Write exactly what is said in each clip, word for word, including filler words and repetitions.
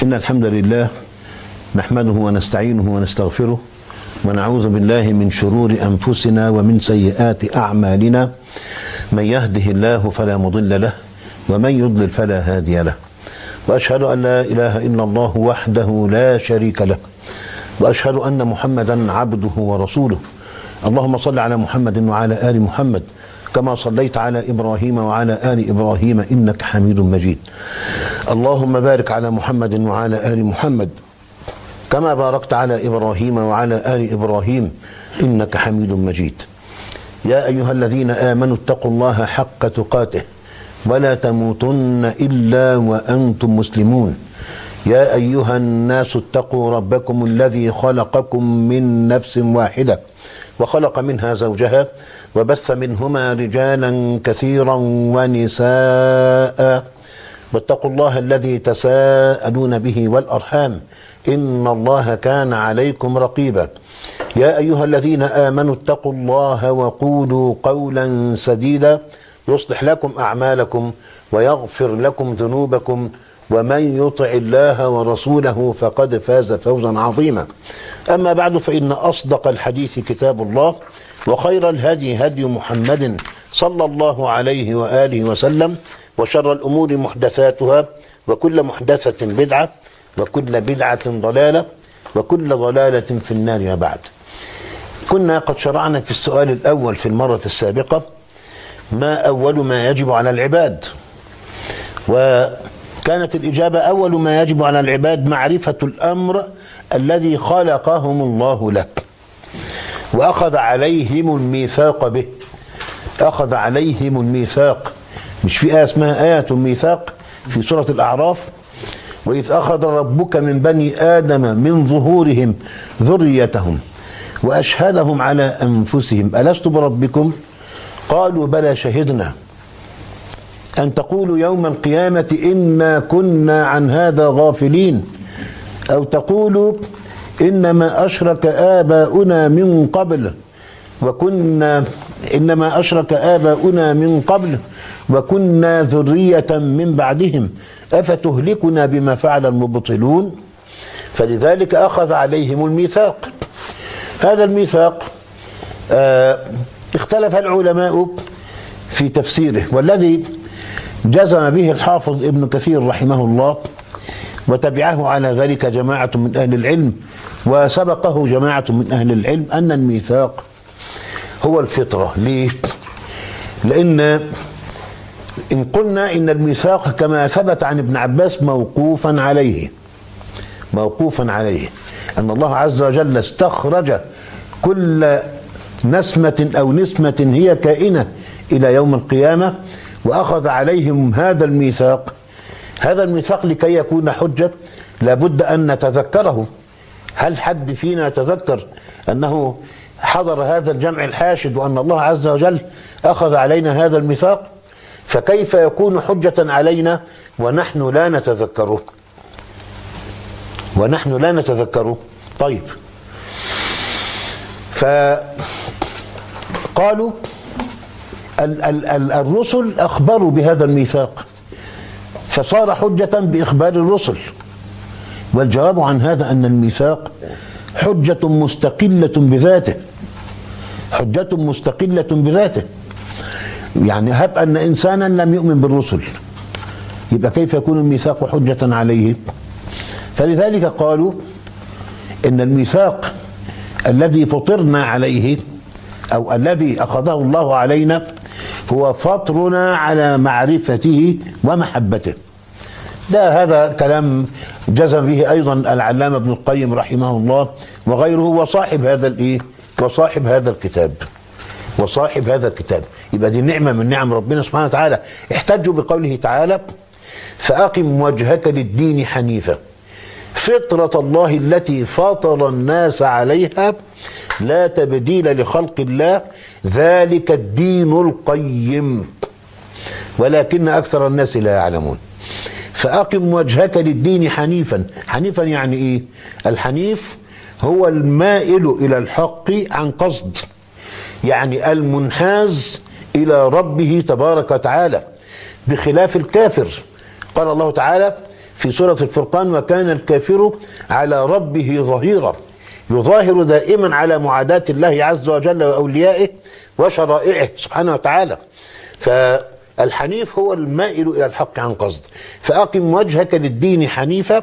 إن الحمد لله نحمده ونستعينه ونستغفره ونعوذ بالله من شرور أنفسنا ومن سيئات أعمالنا. من يهده الله فلا مضل له ومن يضلل فلا هادي له، وأشهد أن لا إله إلا الله وحده لا شريك له، وأشهد أن محمدا عبده ورسوله. اللهم صل على محمد وعلى آل محمد كما صليت على إبراهيم وعلى آل إبراهيم إنك حميد مجيد. اللهم بارك على محمد وعلى آل محمد كما باركت على إبراهيم وعلى آل إبراهيم إنك حميد مجيد. يا أيها الذين آمنوا اتقوا الله حق تقاته ولا تموتن إلا وأنتم مسلمون. يا أيها الناس اتقوا ربكم الذي خلقكم من نفس واحدة وخلق منها زوجها وبث منهما رجالا كثيرا ونساء، واتقوا الله الذي تساءلون به والأرحام إن الله كان عليكم رقيبا. يا أيها الذين آمنوا اتقوا الله وقولوا قولا سديدا يصلح لكم أعمالكم ويغفر لكم ذنوبكم، ومن يطع الله ورسوله فقد فاز فوزا عظيما. أما بعد، فإن أصدق الحديث كتاب الله، وخير الهدي هدي محمد صلى الله عليه وآله وسلم، وشر الأمور محدثاتها، وكل محدثة بدعة، وكل بدعة ضلالة، وكل ضلالة في النار. يا بعد، كنا قد شرعنا في السؤال الأول في المرة السابقة: ما أول ما يجب على العباد؟ وكانت الإجابة: أول ما يجب على العباد معرفة الأمر الذي خلقهم الله له وأخذ عليهم الميثاق به. أخذ عليهم الميثاق، مش في آية اسمها آية الميثاق في سورة الأعراف؟ وإذ أخذ ربك من بني آدم من ظهورهم ذريتهم وأشهدهم على أنفسهم ألست بربكم قالوا بلى شهدنا أن تقولوا يوم القيامة إنا كنا عن هذا غافلين، أو تقولوا إنما أشرك آباؤنا من قبل وكنا إنما أشرك آباؤنا من قبل وكنا ذرية من بعدهم أفتهلكنا بما فعل المبطلون. فلذلك أخذ عليهم الميثاق. هذا الميثاق آه اختلف العلماء في تفسيره، والذي جزم به الحافظ ابن كثير رحمه الله وتبعه على ذلك جماعة من أهل العلم وسبقه جماعة من أهل العلم أن الميثاق هو الفطرة. ليه؟ لأن إن قلنا إن الميثاق كما ثبت عن ابن عباس موقوفا عليه موقوفا عليه أن الله عز وجل استخرج كل نسمة أو نسمة هي كائنة إلى يوم القيامة وأخذ عليهم هذا الميثاق. هذا الميثاق لكي يكون حجة لابد أن نتذكره. هل حد فينا يتذكر أنه حضر هذا الجمع الحاشد وأن الله عز وجل أخذ علينا هذا الميثاق؟ فكيف يكون حجة علينا ونحن لا نتذكره ونحن لا نتذكره طيب، فقالوا ال ال ال الرسل أخبروا بهذا الميثاق فصار حجة بإخبار الرسل. والجواب عن هذا أن الميثاق حجة مستقلة بذاته حجة مستقلة بذاته يعني هب أن إنسانا لم يؤمن بالرسل، يبقى كيف يكون الميثاق حجة عليه؟ فلذلك قالوا إن الميثاق الذي فطرنا عليه أو الذي أخذه الله علينا هو فطرنا على معرفته ومحبته. ده هذا كلام جزم به أيضا العلامة ابن القيم رحمه الله وغيره وصاحب هذا الإيه؟ وصاحب هذا الكتاب وصاحب هذا الكتاب. يبقى دي نعمة من نعم ربنا سبحانه وتعالى. احتجوا بقوله تعالى: فأقم وجهك للدين حنيفا فطرة الله التي فطر الناس عليها لا تبديل لخلق الله ذلك الدين القيم ولكن أكثر الناس لا يعلمون. فأقم وجهك للدين حنيفا. حنيفا يعني إيه؟ الحنيف هو المائل إلى الحق عن قصد، يعني المنحاز إلى ربه تبارك وتعالى، بخلاف الكافر. قال الله تعالى: في سورة الفرقان: وكان الكافر على ربه ظهيرا. يظاهر دائما على معاداة الله عز وجل وأوليائه وشرائعه سبحانه وتعالى. فالحنيف هو المائل إلى الحق عن قصد. فأقم وجهك للدين حنيفا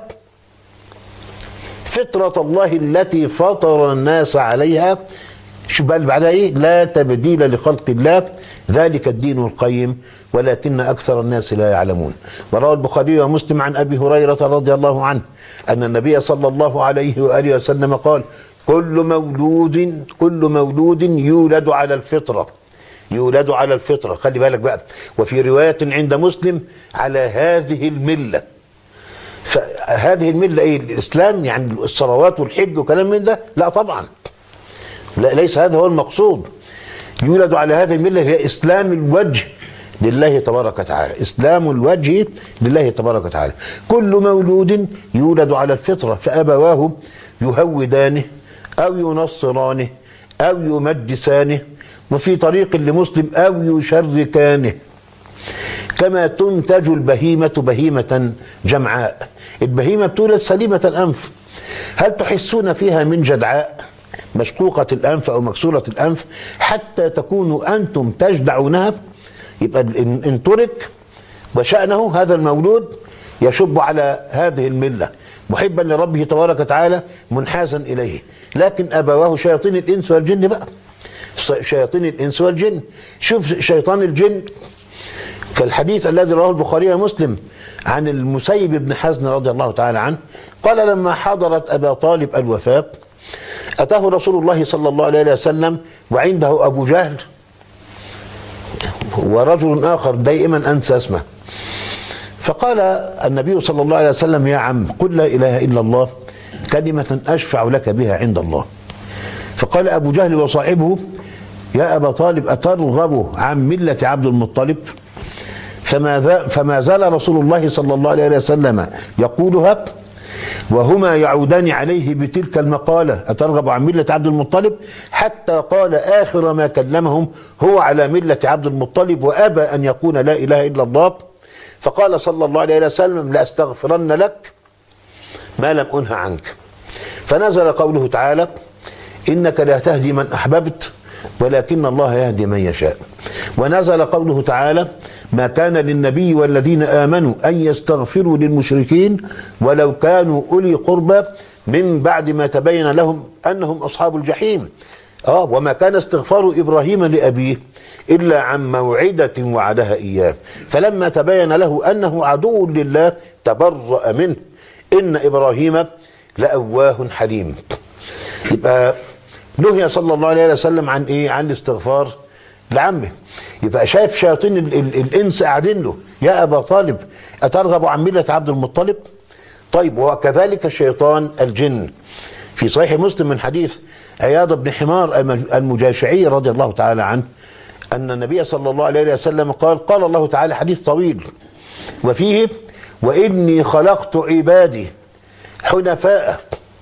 فطرة الله التي فطر الناس عليها. شو بقى بعدها ايه؟ لا تبديل لخلق الله ذلك الدين القيم ولكن أكثر الناس لا يعلمون. وروى البخاري ومسلم عن أبي هريرة رضي الله عنه أن النبي صلى الله عليه وآله وسلم قال: كل مولود كل مولود يولد على الفطرة يولد على الفطرة. خلي بالك بقى. وفي رواية عند مسلم: على هذه الملة. فهذه الملة ايه؟ الإسلام يعني الصلوات والحج وكلام من ده؟ لا طبعا، لا، ليس هذا هو المقصود. يولد على هذه الملة هي إسلام الوجه لله تبارك وتعالى، إسلام الوجه لله تبارك وتعالى. كل مولود يولد على الفطرة فأبواه يهودانه أو ينصرانه أو يمجسانه، وفي طريق لمسلم: أو يشركانه. كما تنتج البهيمة بهيمة جمعاء. البهيمة بتولد سليمة الأنف، هل تحسون فيها من جدعاء مشقوقة الأنف أو مكسورة الأنف حتى تكونوا أنتم تجدعونها؟ يبقى إن ترك وشأنه هذا المولود يشب على هذه الملة محبا لربه تبارك وتعالى منحازا إليه. لكن أبواه شياطين الإنس والجن بقى، شياطين الإنس والجن. شوف شيطان الجن كالحديث الذي رواه البخاري ومسلم عن المسيب بن حزن رضي الله تعالى عنه قال: لما حضرت أبا طالب الوفاة أتاه رسول الله صلى الله عليه وسلم وعنده أبو جهل ورجل آخر دائما أنسى اسمه. فقال النبي صلى الله عليه وسلم: يا عم، قل لا إله إلا الله كلمة أشفع لك بها عند الله. فقال أبو جهل وصاحبه: يا أبا طالب، أترغب عن ملة عبد المطلب؟ فما, فما زال رسول الله صلى الله عليه وسلم يقولها وهما يعودان عليه بتلك المقالة: أترغب عن ملة عبد المطلب؟ حتى قال آخر ما كلمهم: هو على ملة عبد المطلب وأبى أن يقول لا إله إلا الله. فقال صلى الله عليه وسلم: لأستغفرن لك ما لم أنه عنك. فنزل قوله تعالى: إنك لا تهدي من أحببت ولكن الله يهدي من يشاء. ونزل قوله تعالى: ما كان للنبي والذين آمنوا أن يستغفروا للمشركين ولو كانوا أولي قربى من بعد ما تبين لهم أنهم أصحاب الجحيم. آه وما كان استغفار إبراهيم لأبيه إلا عن موعدة وعدها إياه فلما تبين له أنه عدو لله تبرأ منه إن إبراهيم لأواه حليم. يبقى نهي صلى الله عليه وسلم عن إيه؟ عن الاستغفار لعمه. يبقى شايف شياطين ال ال الإنس قاعدين له: يا أبا طالب، أترغب عن ملة عبد المطلب؟ طيب، وكذلك شيطان الجن. في صحيح مسلم من حديث عياض بن حمار المجاشعي رضي الله تعالى عنه أن النبي صلى الله عليه وسلم قال: قال الله تعالى، حديث طويل وفيه: وإني خلقت عبادي حنفاء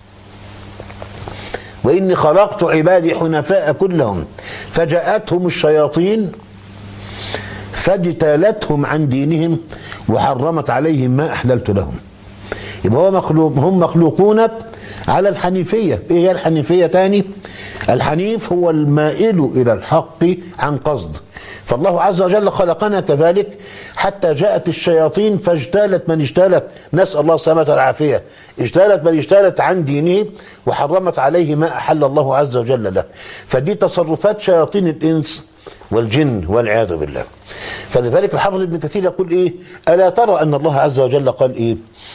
وإني خلقت عبادي حنفاء كلهم فجاءتهم الشياطين فاجتالتهم عن دينهم وحرمت عليهم ما أحللت لهم. يبقى هو مخلوق هم مخلوقون على الحنيفية. إيه هي الحنيفية تاني؟ الحنيف هو المائل إلى الحق عن قصد. فالله عز وجل خلقنا كذلك حتى جاءت الشياطين فاجتالت من اجتالت، نسأل الله السلامة والعافية، اجتالت من اجتالت عن دينه وحرمت عليه ما أحل الله عز وجل له. فدي تصرفات شياطين الإنس والجن والعياذ بالله. فلذلك الحافظ ابن كثير يقول إيه؟ ألا ترى أن الله عز وجل قال إيه؟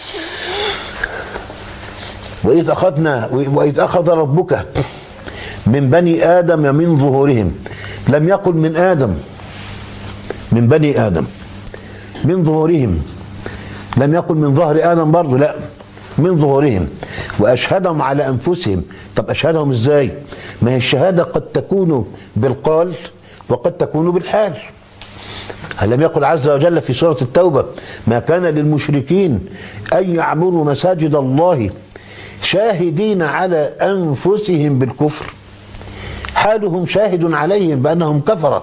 وإذ أخذنا وإذ أخذ ربك من بني آدم من ظهورهم، لم يقل من آدم، من بني آدم من ظهورهم، لم يقل من ظهر آدم برضه، لا، من ظهورهم، وأشهدهم على أنفسهم. طب أشهدهم إزاي؟ ما هي الشهادة قد تكون بالقال وقد تكون بالحال. ألم يقل عز وجل في سورة التوبة: ما كان للمشركين أن يعمروا مساجد الله شاهدين على أنفسهم بالكفر، حالهم شاهد عليهم بأنهم كفرة.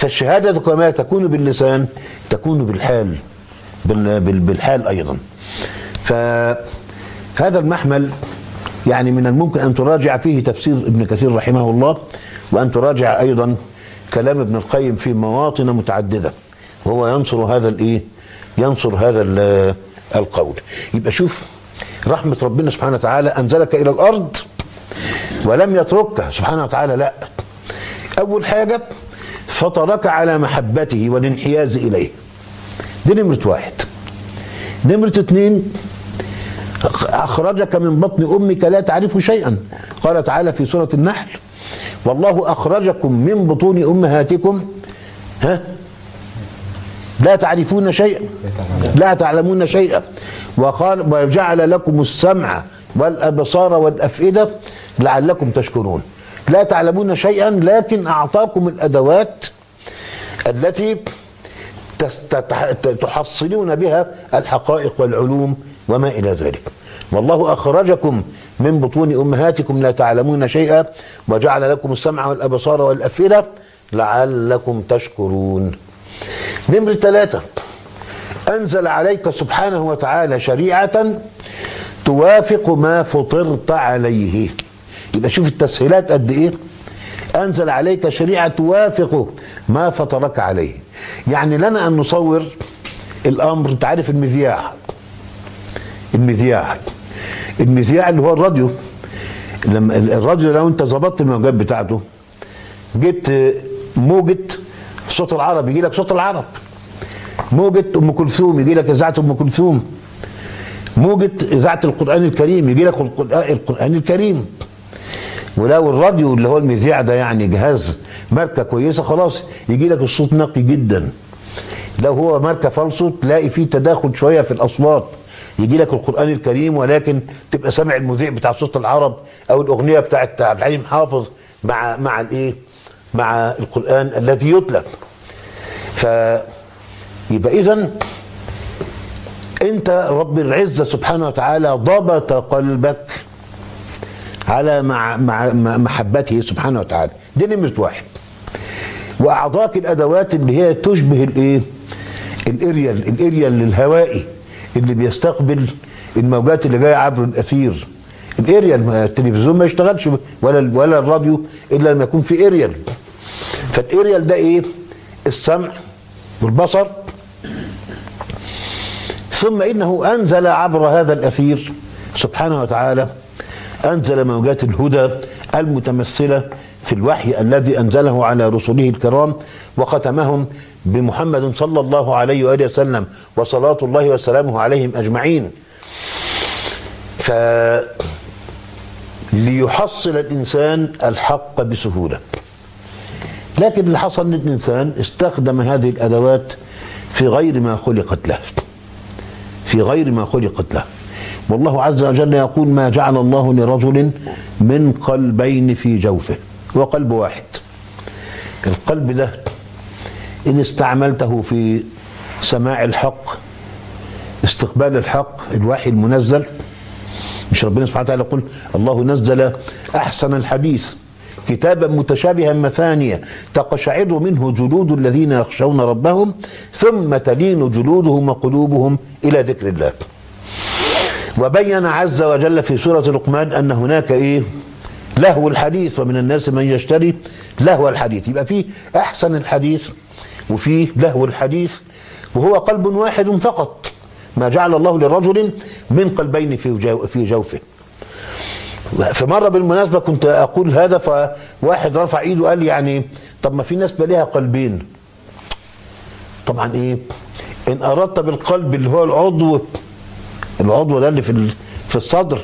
فالشهادة كما تكون باللسان تكون بالحال بالحال أيضا. فهذا المحمل يعني من الممكن أن تراجع فيه تفسير ابن كثير رحمه الله، وأن تراجع أيضا كلام ابن القيم في مواطن متعددة، وهو ينصر هذا الإيه؟ ينصر هذا القول. يبقى شوف رحمة ربنا سبحانه وتعالى، أنزلك إلى الأرض ولم يتركك سبحانه وتعالى، لا، أول حاجة فطرك على محبته والانحياز إليه، دي نمرة واحد. نمرة اتنين أخرجك من بطن أمك لا تعرف شيئا، قال تعالى في سورة النحل: والله أخرجكم من بطون أمهاتكم ها لا تعرفون شيئا لا تعلمون شيئا، وقال: وجعل لكم السمع والأبصار والأفئدة لعلكم تشكرون. لا تعلمون شيئا، لكن أعطاكم الأدوات التي تحصلون بها الحقائق والعلوم وما إلى ذلك. والله أخرجكم من بطون أمهاتكم لا تعلمون شيئا وجعل لكم السمع والأبصار والأفئدة لعلكم تشكرون. نمرة ثلاثة أنزل عليك سبحانه وتعالى شريعة توافق ما فطرت عليه. يبقى شوف التسهيلات قد إيه. أنزل عليك شريعة توافق ما فطرك عليه. يعني لنا أن نصور الأمر. أنت عارف المذياع المذياع المذياع اللي هو الراديو. لما الراديو لو أنت ظبطت الموجات بتاعته، جبت موجة صوت العرب يجي لك صوت العرب، موجة أم كلثوم يجي لك إذاعة أم كلثوم، موجة إذاعة القرآن الكريم يجي لك القرآن الكريم. ولو الراديو اللي هو المذياع ده يعني جهاز ماركة كويسة، خلاص يجي لك الصوت نقي جدا. لو هو ماركة فالصوت تلاقي فيه تداخل شوية في الأصوات، يجي لك القرآن الكريم ولكن تبقى سامع المذيع بتاع صوت العرب أو الأغنية بتاعت عبد الحليم حافظ مع مع الإيه؟ مع القرآن الذي يتلى. فيبقى إذن أنت رب العزة سبحانه وتعالى ضبط قلبك على مع مع محبته سبحانه وتعالى، دي نمرة واحد. وأعطاك الأدوات اللي هي تشبه الإيه؟ الإريال الإريال الهوائي اللي بيستقبل الموجات اللي جايه عبر الأثير. الإريال التلفزيون ما يشتغلش ولا ولا الراديو إلا لما يكون في إريال. فالإريال ده إيه؟ السمع والبصر. ثم إنه أنزل عبر هذا الأثير سبحانه وتعالى، أنزل موجات الهدى المتمثلة في الوحي الذي أنزله على رسله الكرام، وختمهم بمحمد صلى الله عليه وآله وسلم وصلاة الله وسلامه عليهم أجمعين. فليحصل الإنسان الحق بسهولة. لكن اللي حصل ان الإنسان استخدم هذه الأدوات في غير ما خلقت له في غير ما خلقت له. والله عز وجل يقول: ما جعل الله لرجل من قلبين في جوفه، هو قلب واحد. القلب ده إن استعملته في سماع الحق، استقبال الحق، الوحي المنزل، مش ربنا سبحانه وتعالى يقول: الله نزل أحسن الحديث كتابا متشابها مثانية تقشعر منه جلود الذين يخشون ربهم ثم تلين جلودهم وقلوبهم إلى ذكر الله. وبين عز وجل في سورة لقمان أن هناك إيه؟ لهو الحديث، ومن الناس من يشتري لهو الحديث. يبقى فيه أحسن الحديث وفيه لهو الحديث، وهو قلب واحد فقط. ما جعل الله لرجل من قلبين في جو في جوفه. في مرة بالمناسبة كنت أقول هذا، فواحد رفع إيده قال: يعني طب ما في ناس بليها قلبين. طبعا إيه؟ إن أردت بالقلب اللي هو العضو العضو ده اللي في في الصدر،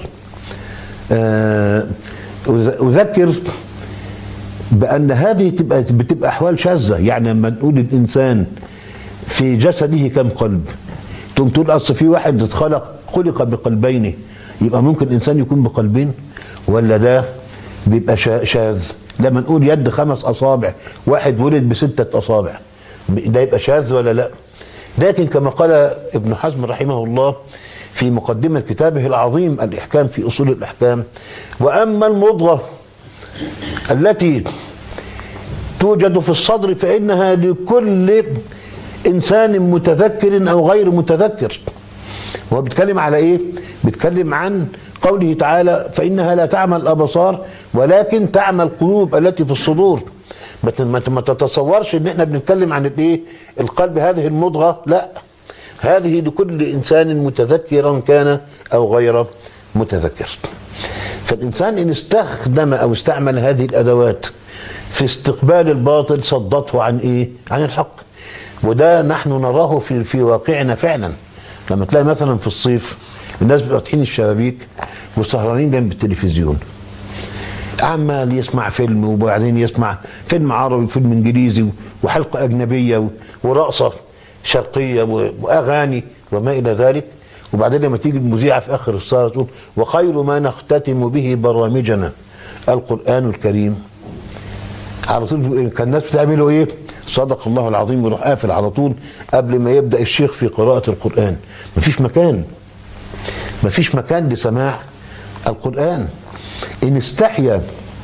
أذكر بأن هذه تبقى بتبقى أحوال شاذة. يعني لما نقول الإنسان في جسده كم قلب، تقوم تقول أصل في واحد اتخلق خلق بقلبين، يبقى ممكن الإنسان يكون بقلبين؟ ولا ده بيبقى شاذ؟ لما نقول يد خمس أصابع، واحد ولد بستة أصابع، ده يبقى شاذ ولا لا؟ لكن كما قال ابن حزم رحمه الله في مقدمة كتابه العظيم الإحكام في أصول الأحكام: وأما المضغة التي توجد في الصدر فإنها لكل إنسان متذكر أو غير متذكر، هو بيتكلم على ايه؟ بيتكلم عن قوله تعالى فإنها لا تعمى الأبصار ولكن تعمى القلوب التي في الصدور. ما تتصورش ان احنا بنتكلم عن الايه؟ القلب هذه المضغة، لا، هذه لكل إنسان متذكرا كان أو غير متذكر. فالإنسان إن استخدم أو استعمل هذه الأدوات في استقبال الباطل صدته عن إيه؟ عن الحق. وده نحن نراه في في واقعنا فعلا. لما تلاقي مثلا في الصيف الناس فاتحين الشبابيك وسهرانين جنب التلفزيون، عمال يسمع فيلم وبعدين يسمع فيلم عربي وفيلم انجليزي وحلقه اجنبيه ورقصه شرقيه واغاني وما الى ذلك. وبعدين لما تيجي المذيعه في اخر السهره تقول وخير ما نختتم به برامجنا القران الكريم، على طول كان الناس بتعملوا ايه؟ صدق الله العظيم، ويروح قافل على طول قبل ما يبدا الشيخ في قراءه القران. مفيش مكان مفيش مكان لسماع القران. ان استحيا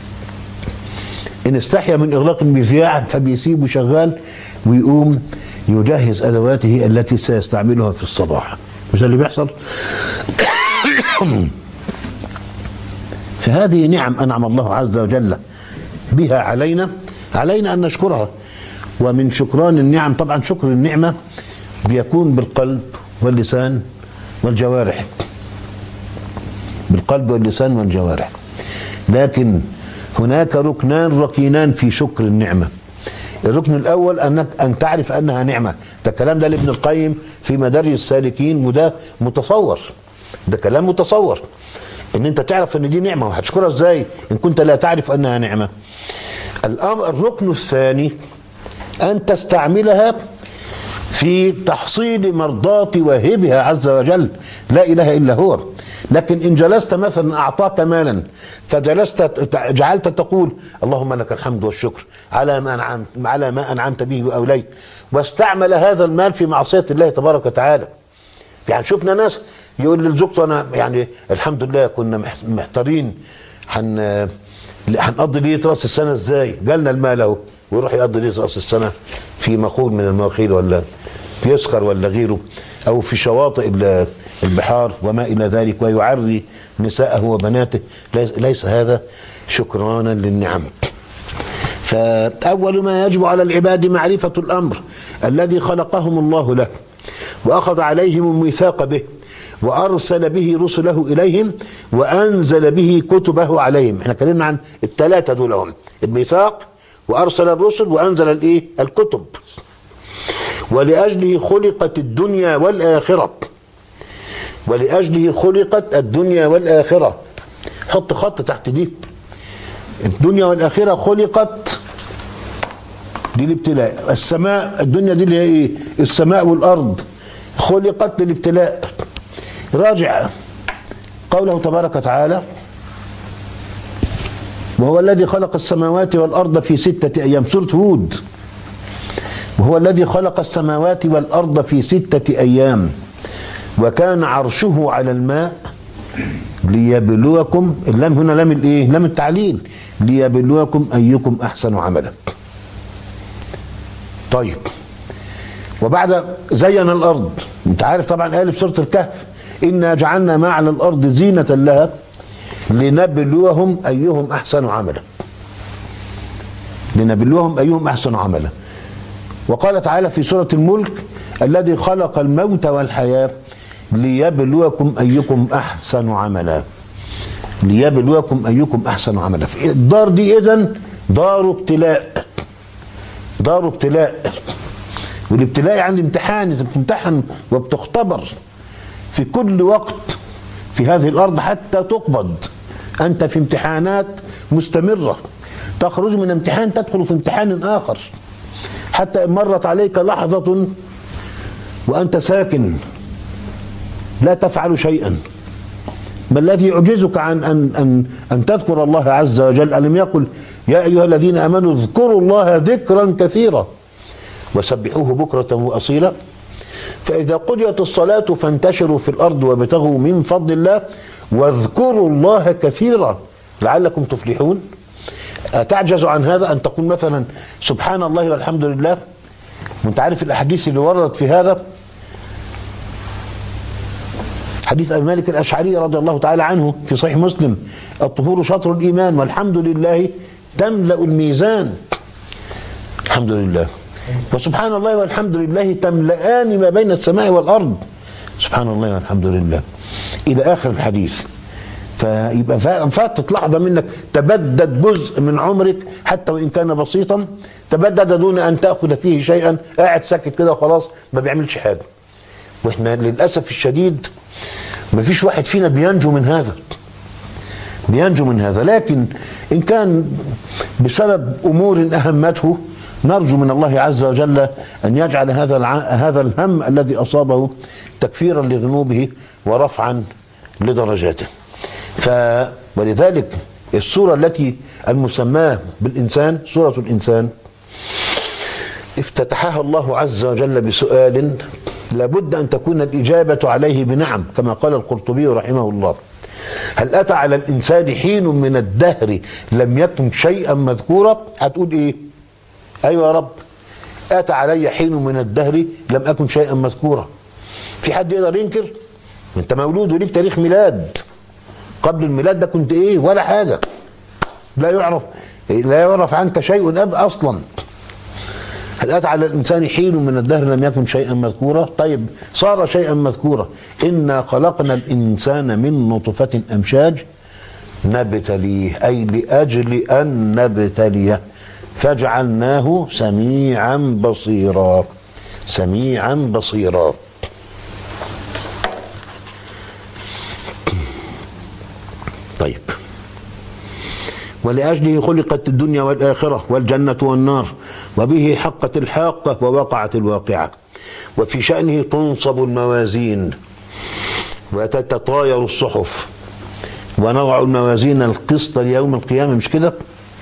ان استحيا من اغلاق المذياع فبيسيبه شغال ويقوم يجهز ادواته التي سيستعملها في الصباح. مش ده اللي بيحصل؟ فهذه نعم انعم الله عز وجل بها علينا، علينا ان نشكرها. ومن شكران النعم طبعا شكر النعمه بيكون بالقلب واللسان والجوارح، بالقلب واللسان والجوارح. لكن هناك ركنان ركينان في شكر النعمه. الركن الاول انك ان تعرف انها نعمه. ده الكلام ده لابن القيم في مدارج السالكين، وده متصور، ده كلام متصور ان انت تعرف ان دي نعمه. وهتشكرها ازاي ان كنت لا تعرف انها نعمه؟ الامر الركن الثاني ان تستعملها في تحصيل مرضات واهبها عز وجل، لا اله الا هو. لكن ان جلست مثلا اعطاك مالا فجلست جعلت تقول اللهم لك الحمد والشكر على ما انعمت على ما انعمت به واوليت، واستعمل هذا المال في معصيه الله تبارك وتعالى. يعني شفنا ناس يقول لزوجته انا يعني الحمد لله كنا محتارين هن هنقضي ليله راس السنه ازاي؟ جالنا المال اهو، ويروح يقضي ليله راس السنه في مخول من المواخيل ولا في يسخر ولا غيره، او في شواطئ البحار وما الى ذلك، ويعري نساءه وبناته. ليس هذا شكرانا للنعم. فاول ما يجب على العباد معرفه الامر الذي خلقهم الله له واخذ عليهم الميثاق به وارسل به رسله اليهم وانزل به كتبه عليهم. احنا اتكلمنا عن الثلاثه دول هم، الميثاق وارسل الرسل وانزل الايه؟ الكتب. ولأجله خلقت الدنيا والآخرة، ولأجله خلقت الدنيا والآخرة. حط خط تحت دي، الدنيا والآخرة خلقت دي الابتلاء. السماء الدنيا دي اللي هي ايه؟ السماء والأرض خلقت للابتلاء. راجع قوله تبارك وتعالى وهو الذي خلق السماوات والأرض في ستة أيام، سورة هود. وهو الذي خلق السماوات والأرض في ستة أيام وكان عرشه على الماء ليبلوكم. اللام هنا لام الايه؟ لام التعليل. ليبلوكم أيكم أحسن عملا. طيب، وبعد زين الأرض، انت عارف طبعا قال في سورة الكهف إنا جعلنا ما على الأرض زينة لها لنبلوهم أيهم أحسن عملا، لنبلوهم أيهم أحسن عملا. وقال تعالى في سورة الملك الذي خلق الموت والحياة ليبلوكم أيكم أحسن عملا، ليبلوكم أيكم أحسن عملا. الدار دي إذن دار ابتلاء، دار ابتلاء. والابتلاء يعني امتحان، انت بتمتحن وبتختبر في كل وقت في هذه الأرض حتى تقبض. أنت في امتحانات مستمرة، تخرج من امتحان تدخل في امتحان آخر، حتى إن مرت عليك لحظة وأنت ساكن لا تفعل شيئا، ما الذي يعجزك عن أن, أن, أن تذكر الله عز وجل؟ ألم يقل يا أيها الذين آمنوا اذكروا الله ذكرا كثيرا وسبحوه بكرة وأصيلا. فإذا قضيت الصلاة فانتشروا في الأرض وابتغوا من فضل الله واذكروا الله كثيرا لعلكم تفلحون. أتعجز عن هذا؟ أن تقول مثلا سبحان الله والحمد لله؟ وانت عارف الأحاديث اللي وردت في هذا. حديث أبي مالك الأشعري رضي الله تعالى عنه في صحيح مسلم: الطهور شطر الإيمان والحمد لله تملأ الميزان. الحمد لله وسبحان الله والحمد لله تملأان ما بين السماء والأرض. سبحان الله والحمد لله إلى آخر الحديث. فيبقى فاتت لحظة منك تبدد جزء من عمرك حتى وإن كان بسيطا، تبدد دون أن تأخذ فيه شيئا، قاعد ساكت كده وخلاص ما بيعملش حاجة. وإحنا للأسف الشديد ما فيش واحد فينا بينجو من هذا، بينجو من هذا. لكن إن كان بسبب أمور أهمته نرجو من الله عز وجل أن يجعل هذا الع... هذا الهم الذي أصابه تكفيرا لذنوبه ورفعا لدرجاته. ف ولذلك السورة التي المسماة بالإنسان سورة الإنسان افتتحها الله عز وجل بسؤال لابد أن تكون الإجابة عليه بنعم، كما قال القرطبي رحمه الله: هل أتى على الإنسان حين من الدهر لم يكن شيئا مذكورا؟ هتقول إيه؟ أيوة يا رب، أتى علي حين من الدهر لم أكن شيئا مذكورا. في حد يقدر ينكر؟ أنت مولود وليك تاريخ ميلاد، قبل الميلاد ده كنت إيه؟ ولا حاجة، لا يعرف لا يعرف عنك شيء أب أصلا. هل أتى على الإنسان حين من الدهر لم يكن شيئا مذكورا؟ طيب صار شيئا مذكورا: إنا خلقنا الإنسان من نطفة أمشاج نبتليه، أي لأجل أن نبتليه فجعلناه سميعا بصيرا. سميعا بصيرا. طيب، ولأجله خلقت الدنيا والآخرة والجنة والنار، وبه حقت الحاقة ووقعت الواقعة، وفي شأنه تنصب الموازين وتتطاير الصحف ونضع الموازين القسط ليوم القيامة، مش كده؟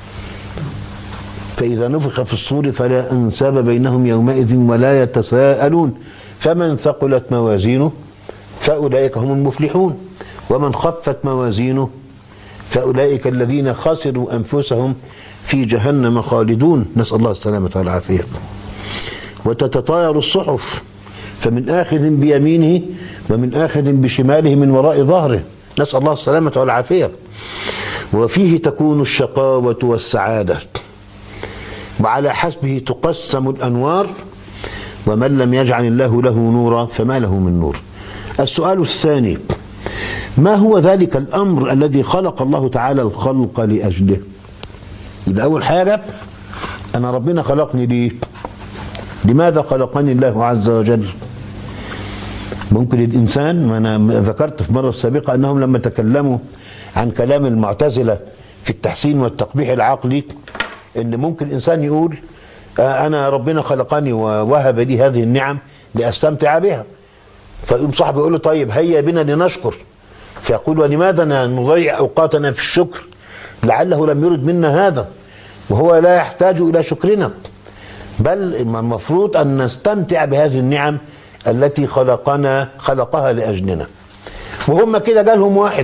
فإذا نفخ في الصور فلا أنساب بينهم يومئذ ولا يتساءلون، فمن ثقلت موازينه فأولئك هم المفلحون، ومن خفت موازينه فأولئك الذين خسروا أنفسهم في جهنم خالدون، نسأل الله السلامة والعافية. وتتطاير الصحف، فمن آخذ بيمينه ومن آخذ بشماله من وراء ظهره، نسأل الله السلامة والعافية. وفيه تكون الشقاوة والسعادة، وعلى حسبه تقسم الأنوار، ومن لم يجعل الله له نورا فما له من نور. السؤال الثاني: ما هو ذلك الأمر الذي خلق الله تعالى الخلق لأجله؟ يبقى أول حاجة، أنا ربنا خلقني ليه؟ لماذا خلقني الله عز وجل؟ ممكن الإنسان، وأنا ذكرت في مرة سابقة أنهم لما تكلموا عن كلام المعتزلة في التحسين والتقبيح العقلي، إن ممكن الإنسان يقول أنا ربنا خلقني ووهب لي هذه النعم لأستمتع بها، فيقوم صاحبه يقول له طيب هيا بنا لنشكر، فيقول ولماذا نضيع أوقاتنا في الشكر؟ لعله لم يرد منا هذا، وهو لا يحتاج إلى شكرنا، بل المفروض أن نستمتع بهذه النعم التي خلقنا خلقها لأجلنا. وهم كده جالهم واحد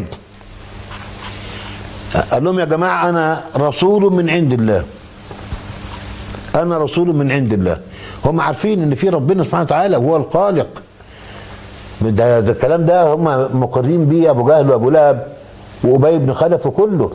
قال لهم يا جماعة أنا رسول من عند الله، أنا رسول من عند الله. هم عارفين إن في ربنا سبحانه وتعالى هو الخالق، ده, ده الكلام ده هم مقرين بيه، أبو جهل وأبو لهب وأبي بن خلف وكله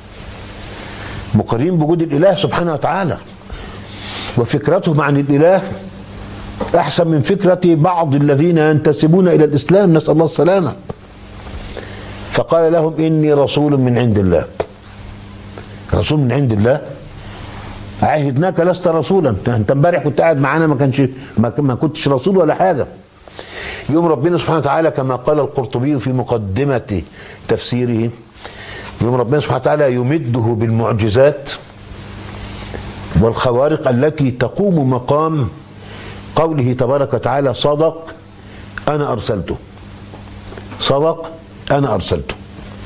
مقرين بوجود الإله سبحانه وتعالى، وفكرتهم عن الإله أحسن من فكرة بعض الذين ينتسبون إلى الإسلام، نسأل الله السلامة. فقال لهم إني رسول من عند الله. رسول من عند الله؟ عهدناك لست رسولا، انت امبارح كنت قاعد معانا ما كانش ما كنتش رسول ولا حاجه. يوم ربنا سبحانه وتعالى كما قال القرطبي في مقدمة تفسيره، يوم ربنا سبحانه وتعالى يمده بالمعجزات والخوارق التي تقوم مقام قوله تبارك وتعالى صدق أنا أرسلته، صدق أنا أرسلته.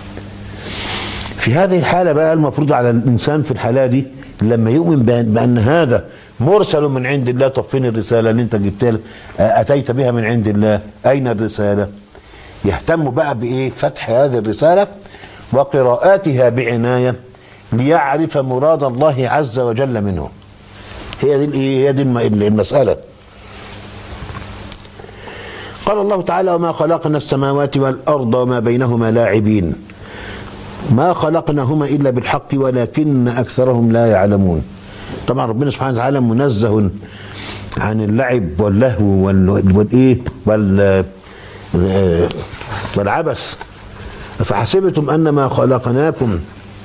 في هذه الحالة بقى المفروض على الإنسان في الحالة دي لما يؤمن بأن هذا مرسل من عند الله، طب فين الرسالة اللي انت جبتها أتيت بها من عند الله؟ أين الرسالة؟ يهتم بقى بإيه؟ فتح هذه الرسالة وقراءاتها بعناية ليعرف مراد الله عز وجل منه. هي دي هي دي المسألة. قال الله تعالى وما خلقنا السماوات والأرض وما بينهما لاعبين ما خلقناهما إلا بالحق ولكن أكثرهم لا يعلمون. طبعا ربنا سبحانه وتعالى منزه عن اللعب واللهو والإيه وال والعبث. أفحسبتم أنما خلقناكم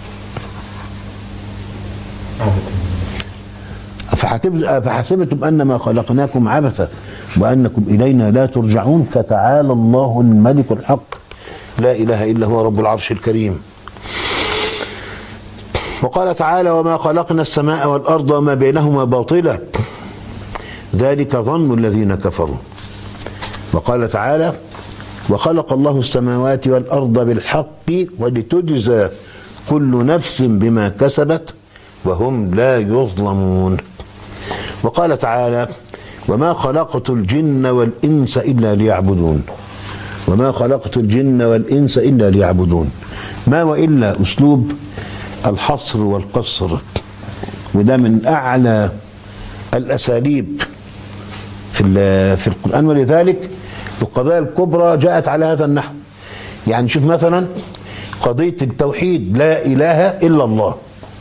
أفحسبتم أنما خلقناكم عبثا وأنكم إلينا لا ترجعون فتعالى الله الملك الحق لا إله إلا هو رب العرش الكريم. وقال تعالى وما خلقنا السماء والأرض وما بينهما باطلا ذلك ظن الذين كفروا. وقال تعالى وخلق الله السماوات والأرض بالحق ولتجزى كل نفس بما كسبت وهم لا يظلمون. وقال تعالى وما خلقت الجن والإنس إلا ليعبدون وما خلقت الجن والإنس إلا ليعبدون. ما وإلا أسلوب الحصر والقصر، وده من أعلى الأساليب في في القرآن، ولذلك القضايا الكبرى جاءت على هذا النحو. يعني شوف مثلا قضية التوحيد لا إله إلا الله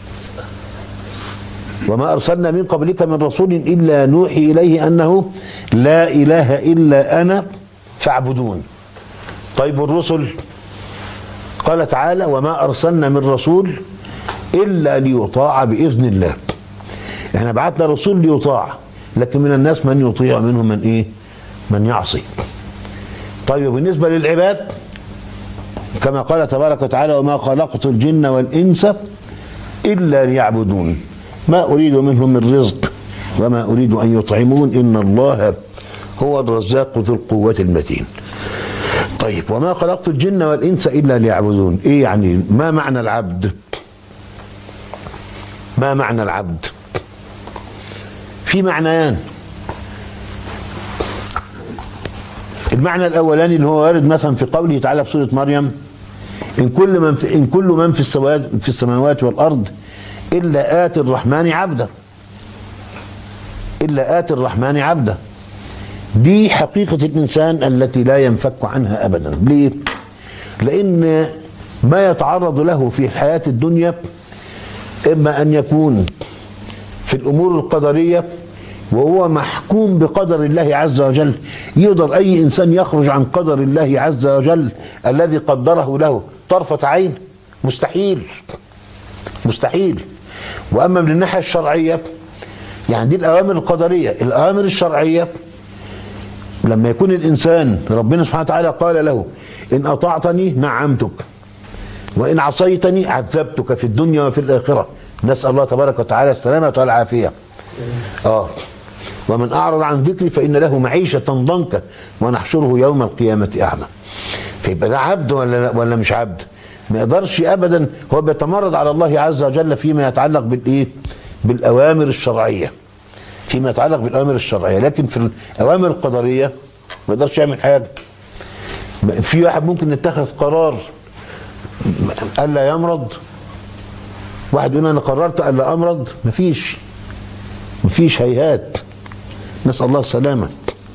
وما أرسلنا من قبلك من رسول إلا نوحي إليه أنه لا إله إلا أنا فاعبدون. طيب الرسل قال تعالى وما أرسلنا من رسول إلا ليطاع بإذن الله. احنا بعثنا رسول ليطاع، لكن من الناس من يطيع منهم من إيه؟ من يعصي. طيب بالنسبة للعباد كما قال تبارك وتعالى وما خلقت الجن والإنس إلا ليعبدون ما أريد منهم من رزق وما أريد أن يطعمون إن الله هو الرزاق ذو القوة المتين. طيب وما خلقت الجن والإنس إلا ليعبدون، إيه يعني؟ ما معنى العبد؟ ما معنى العبد؟ في معنيان. المعنى الأولاني اللي هو وارد مثلا في قوله تعالى في سورة مريم إن كل من في إن كل من في السماوات في السماوات والأرض إلا آتي الرحمن عبدا إلا آتي الرحمن عبدا. دي حقيقة الإنسان التي لا ينفك عنها أبدا. ليه؟ لأن ما يتعرض له في الحياة الدنيا إما أن يكون في الأمور القدرية وهو محكوم بقدر الله عز وجل. يقدر أي إنسان يخرج عن قدر الله عز وجل الذي قدره له طرفة عين؟ مستحيل مستحيل. وأما من الناحية الشرعية يعني دي الأوامر القدرية. الأوامر الشرعية لما يكون الإنسان ربنا سبحانه وتعالى قال له إن أطعتني نعمتك وإن عصيتني عذبتك في الدنيا وفي الآخرة. نسأل الله تبارك وتعالى السلامة والعافية. آه ومن أعرض عن ذكري فإن له معيشة ضنكا ونحشره يوم القيامة أعمى. فيبقى ده عبد ولا ولا مش عبد؟ ما يقدرش أبدا. هو بيتمرد على الله عز وجل فيما يتعلق بالإيه؟ بالأوامر الشرعية. فيما يتعلق بالأوامر الشرعية، لكن في الأوامر القدرية ما يقدرش يعمل حاجة. في واحد ممكن يتخذ قرار ألا يمرض، واحد يقول أنا قررت ألا أمرض، مفيش مفيش هيهات. نسأل الله السلامة.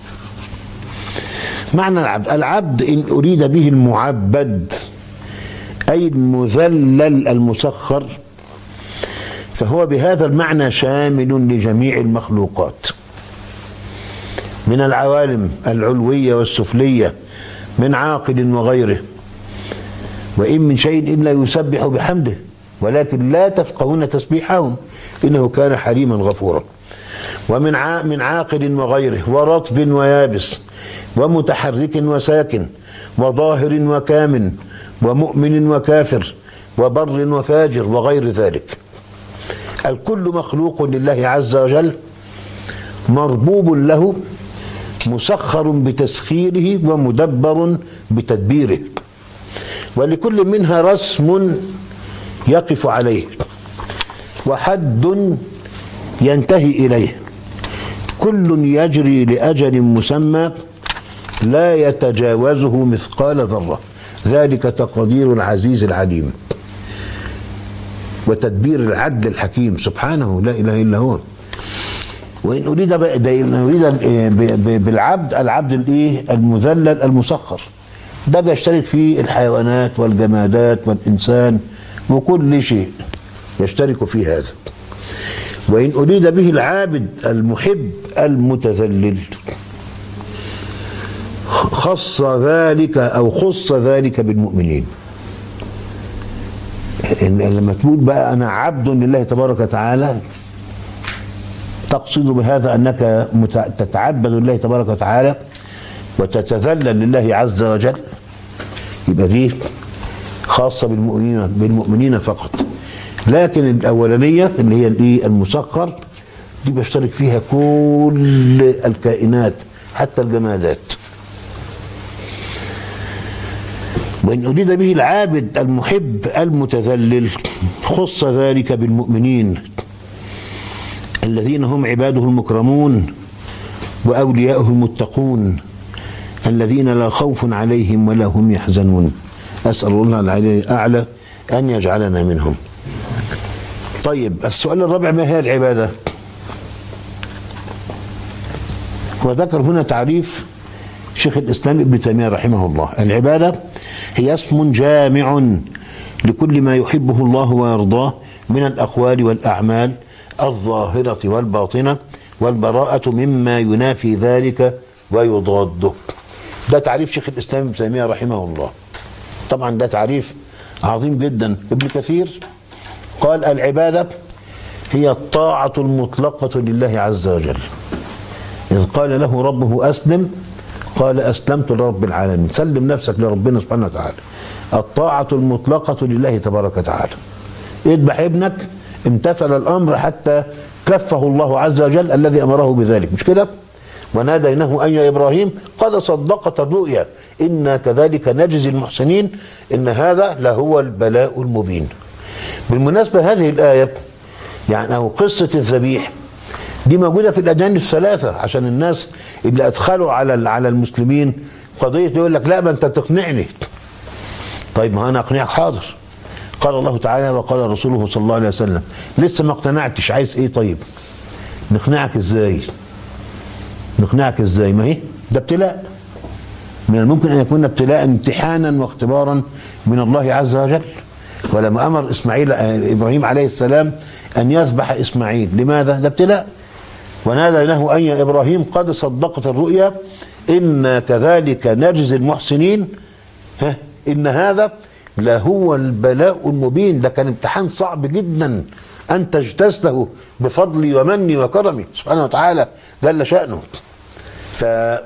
معنى العبد العبد إن أريد به المعبد أي المذلل المسخر فهو بهذا المعنى شامل لجميع المخلوقات من العوالم العلوية والسفلية من عاقل وغيره. وإن من شيء إلا يسبح بحمده ولكن لا تفقهون تسبيحهم إنه كان حليما غفورا. ومن من عاقل وغيره ورطب ويابس ومتحرك وساكن وظاهر وكامن ومؤمن وكافر وبر وفاجر وغير ذلك. الكل مخلوق لله عز وجل مربوب له مسخر بتسخيره ومدبر بتدبيره، ولكل منها رسم يقف عليه وحد ينتهي إليه. كل يجري لأجل مسمى لا يتجاوزه مثقال ذرة. ذلك تقدير العزيز العليم وتدبير العدل الحكيم سبحانه لا إله إلا هو. وإن أريد إن أريد بالعبد العبد الإيه المذلل المسخر، ده بيشترك فيه الحيوانات والجمادات والإنسان وكل شيء يشترك في هذا. وإن أريد به العابد المحب المتذلل خص ذلك أو خص ذلك بالمؤمنين. إن لما تقول بقى أنا عبد لله تبارك وتعالى، تقصد بهذا أنك تتعبد لله تبارك وتعالى وتتذلل لله عز وجل، يبقى دي خاصة بالمؤمنين بالمؤمنين فقط. لكن الأولانية اللي هي الايه المسخر دي بيشترك فيها كل الكائنات حتى الجمادات. وإن أريد به العابد المحب المتذلل خص ذلك بالمؤمنين الذين هم عباده المكرمون وأولياؤه المتقون الذين لا خوف عليهم ولا هم يحزنون. أسأل الله العلي الأعلى أن يجعلنا منهم. طيب السؤال الرابع، ما هي العبادة؟ وذكر هنا تعريف شيخ الإسلام ابن تيمية رحمه الله: العبادة هي اسم جامع لكل ما يحبه الله ويرضاه من الأقوال والأعمال الظاهرة والباطنة والبراءة مما ينافي ذلك ويضاده. ده تعريف شيخ الإسلام ابن تيمية رحمه الله. طبعا ده تعريف عظيم جدا. ابن كثير قال: العبادة هي الطاعة المطلقة لله عز وجل. إذ قال له ربه أسلم قال أسلمت لرب العالمين. سلم نفسك لربنا سبحانه وتعالى. الطاعة المطلقة لله تبارك وتعالى. اذبح ابنك، امتثل الأمر حتى كفه الله عز وجل الذي أمره بذلك، مش كده؟ وناديناه أن يا إبراهيم قد صدقت الرؤيا إنا كذلك نجزي المحسنين إن هذا لهو البلاء المبين. بالمناسبة هذه الآية يعني أو قصة الذبيح دي موجودة في الأديان الثلاثة، عشان الناس اللي أدخلوا على على المسلمين قضية يقول لك لا ما أنت تقنعني. طيب ما أنا أقنعك، حاضر. قال الله تعالى وقال رسوله صلى الله عليه وسلم: لسه ما اقتنعتش، عايز إيه؟ طيب نقنعك إزاي؟ نقنعك إزاي؟ ما هي ده ابتلاء. من الممكن أن يكون ابتلاء امتحانا واختبارا من الله عز وجل. ولما أمر إسماعيل إبراهيم عليه السلام أن يذبح إسماعيل، لماذا؟ ده ابتلاء. ونادى له أن يا إبراهيم قد صدقت الرؤيا إنا كذلك نجزي المحسنين ها إن هذا لهو البلاء المبين. ده كان امتحان صعب جدا أن تجتازه بفضلي ومني وكرمي سبحانه وتعالى جل شأنه. ف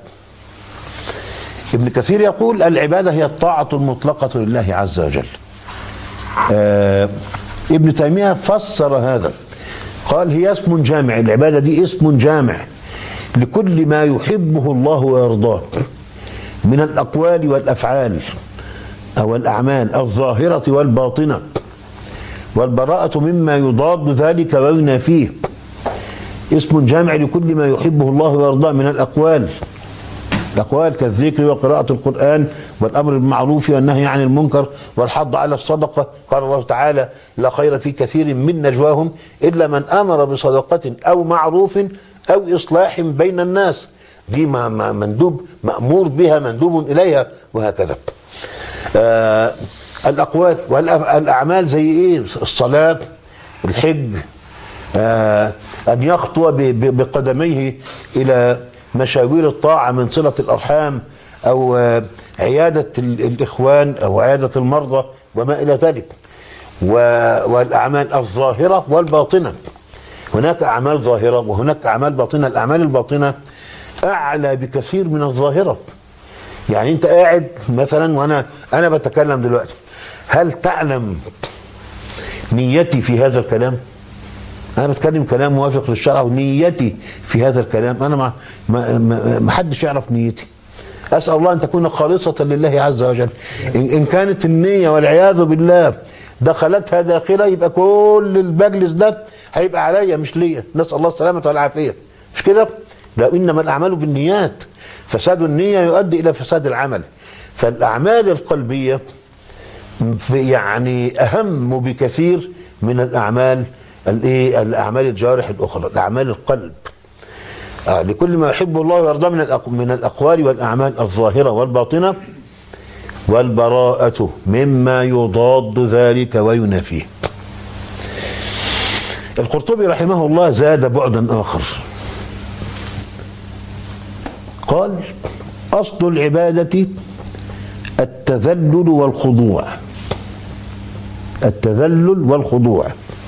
ابن كثير يقول: العبادة هي الطاعة المطلقة لله عز وجل. آه ابن تيمية فسر هذا قال: هي اسم جامع. العبادة دي اسم جامع لكل ما يحبه الله ويرضاه من الأقوال والأفعال أو الأعمال الظاهرة والباطنة والبراءة مما يضاد ذلك وينافيه. اسم جامع لكل ما يحبه الله ويرضاه من الأقوال الأقوال كالذكر وقراءة القرآن والأمر بالمعروف والنهي عن المنكر والحض على الصدقة. قال الله تعالى: لا خير في كثير من نجواهم إلا من أمر بصدقة أو معروف أو إصلاح بين الناس. دي مندوب مأمور بها مندوب إليها وهكذا. آه الأقوال والأعمال زي إيه؟ الصلاة، الحج، آه أن يخطو بقدميه إلى مشاوير الطاعة من صلة الأرحام أو عيادة الإخوان أو عيادة المرضى وما إلى ذلك. والأعمال الظاهرة والباطنة، هناك أعمال ظاهرة وهناك أعمال باطنة. الأعمال الباطنة أعلى بكثير من الظاهرة. يعني أنت قاعد مثلا وأنا أنا بتكلم دلوقتي، هل تعلم نيتي في هذا الكلام؟ أنا بتكلم كلام موافق للشرع ونيتي في هذا الكلام أنا ما ما ما حدش يعرف نيتي. أسأل الله أن تكون خالصة لله عز وجل. إن كانت النية والعياذ بالله دخلتها داخلة يبقى كل المجلس ده هيبقى عليا مش ليا. نسأل الله السلامة والعافية، مش كده؟ لا، إنما الأعمال بالنيات، فساد النية يؤدي إلى فساد العمل. فالأعمال القلبية يعني أهم بكثير من الأعمال الايه الاعمال الجوارح الاخرى، الاعمال القلب. آه لكل ما يحب الله ويرضى من من الأقوال والأعمال الظاهرة والباطنة، والبراءة مما يضاد ذلك وينافيه. القرطبي رحمه الله زاد بعدا آخر، قال: أصل العبادة التذلل والخضوع. التذلل والخضوع،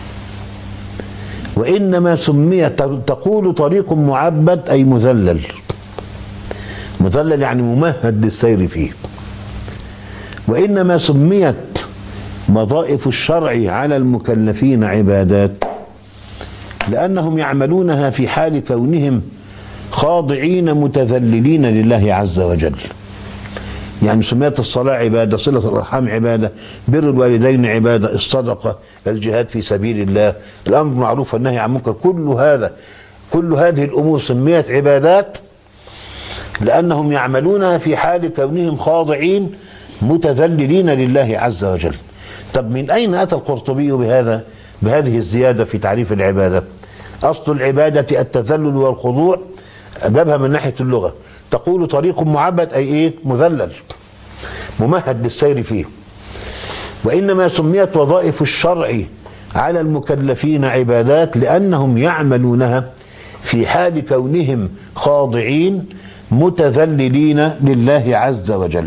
وإنما سميت، تقول طريق معبد أي مذلل، مذلل يعني ممهد للسير فيه. وإنما سميت وظائف الشرع على المكلفين عبادات لأنهم يعملونها في حال كونهم خاضعين متذللين لله عز وجل. يعني سميت الصلاة عبادة، صلة الأرحام عبادة، بر الوالدين عبادة، الصدقة، الجهاد في سبيل الله، الأمر بالمعروف والنهي عن المنكر، كل هذا كل هذه الأمور سميت عبادات لأنهم يعملونها في حال كونهم خاضعين متذللين لله عز وجل. طب من أين أتى القرطبي بهذا بهذه الزيادة في تعريف العبادة؟ أصل العبادة التذلل والخضوع، جابها من ناحية اللغة، تقول طريق معبد أي إيه؟ مذلل ممهد للسير فيه. وإنما سميت وظائف الشرع على المكلفين عبادات لأنهم يعملونها في حال كونهم خاضعين متذللين لله عز وجل.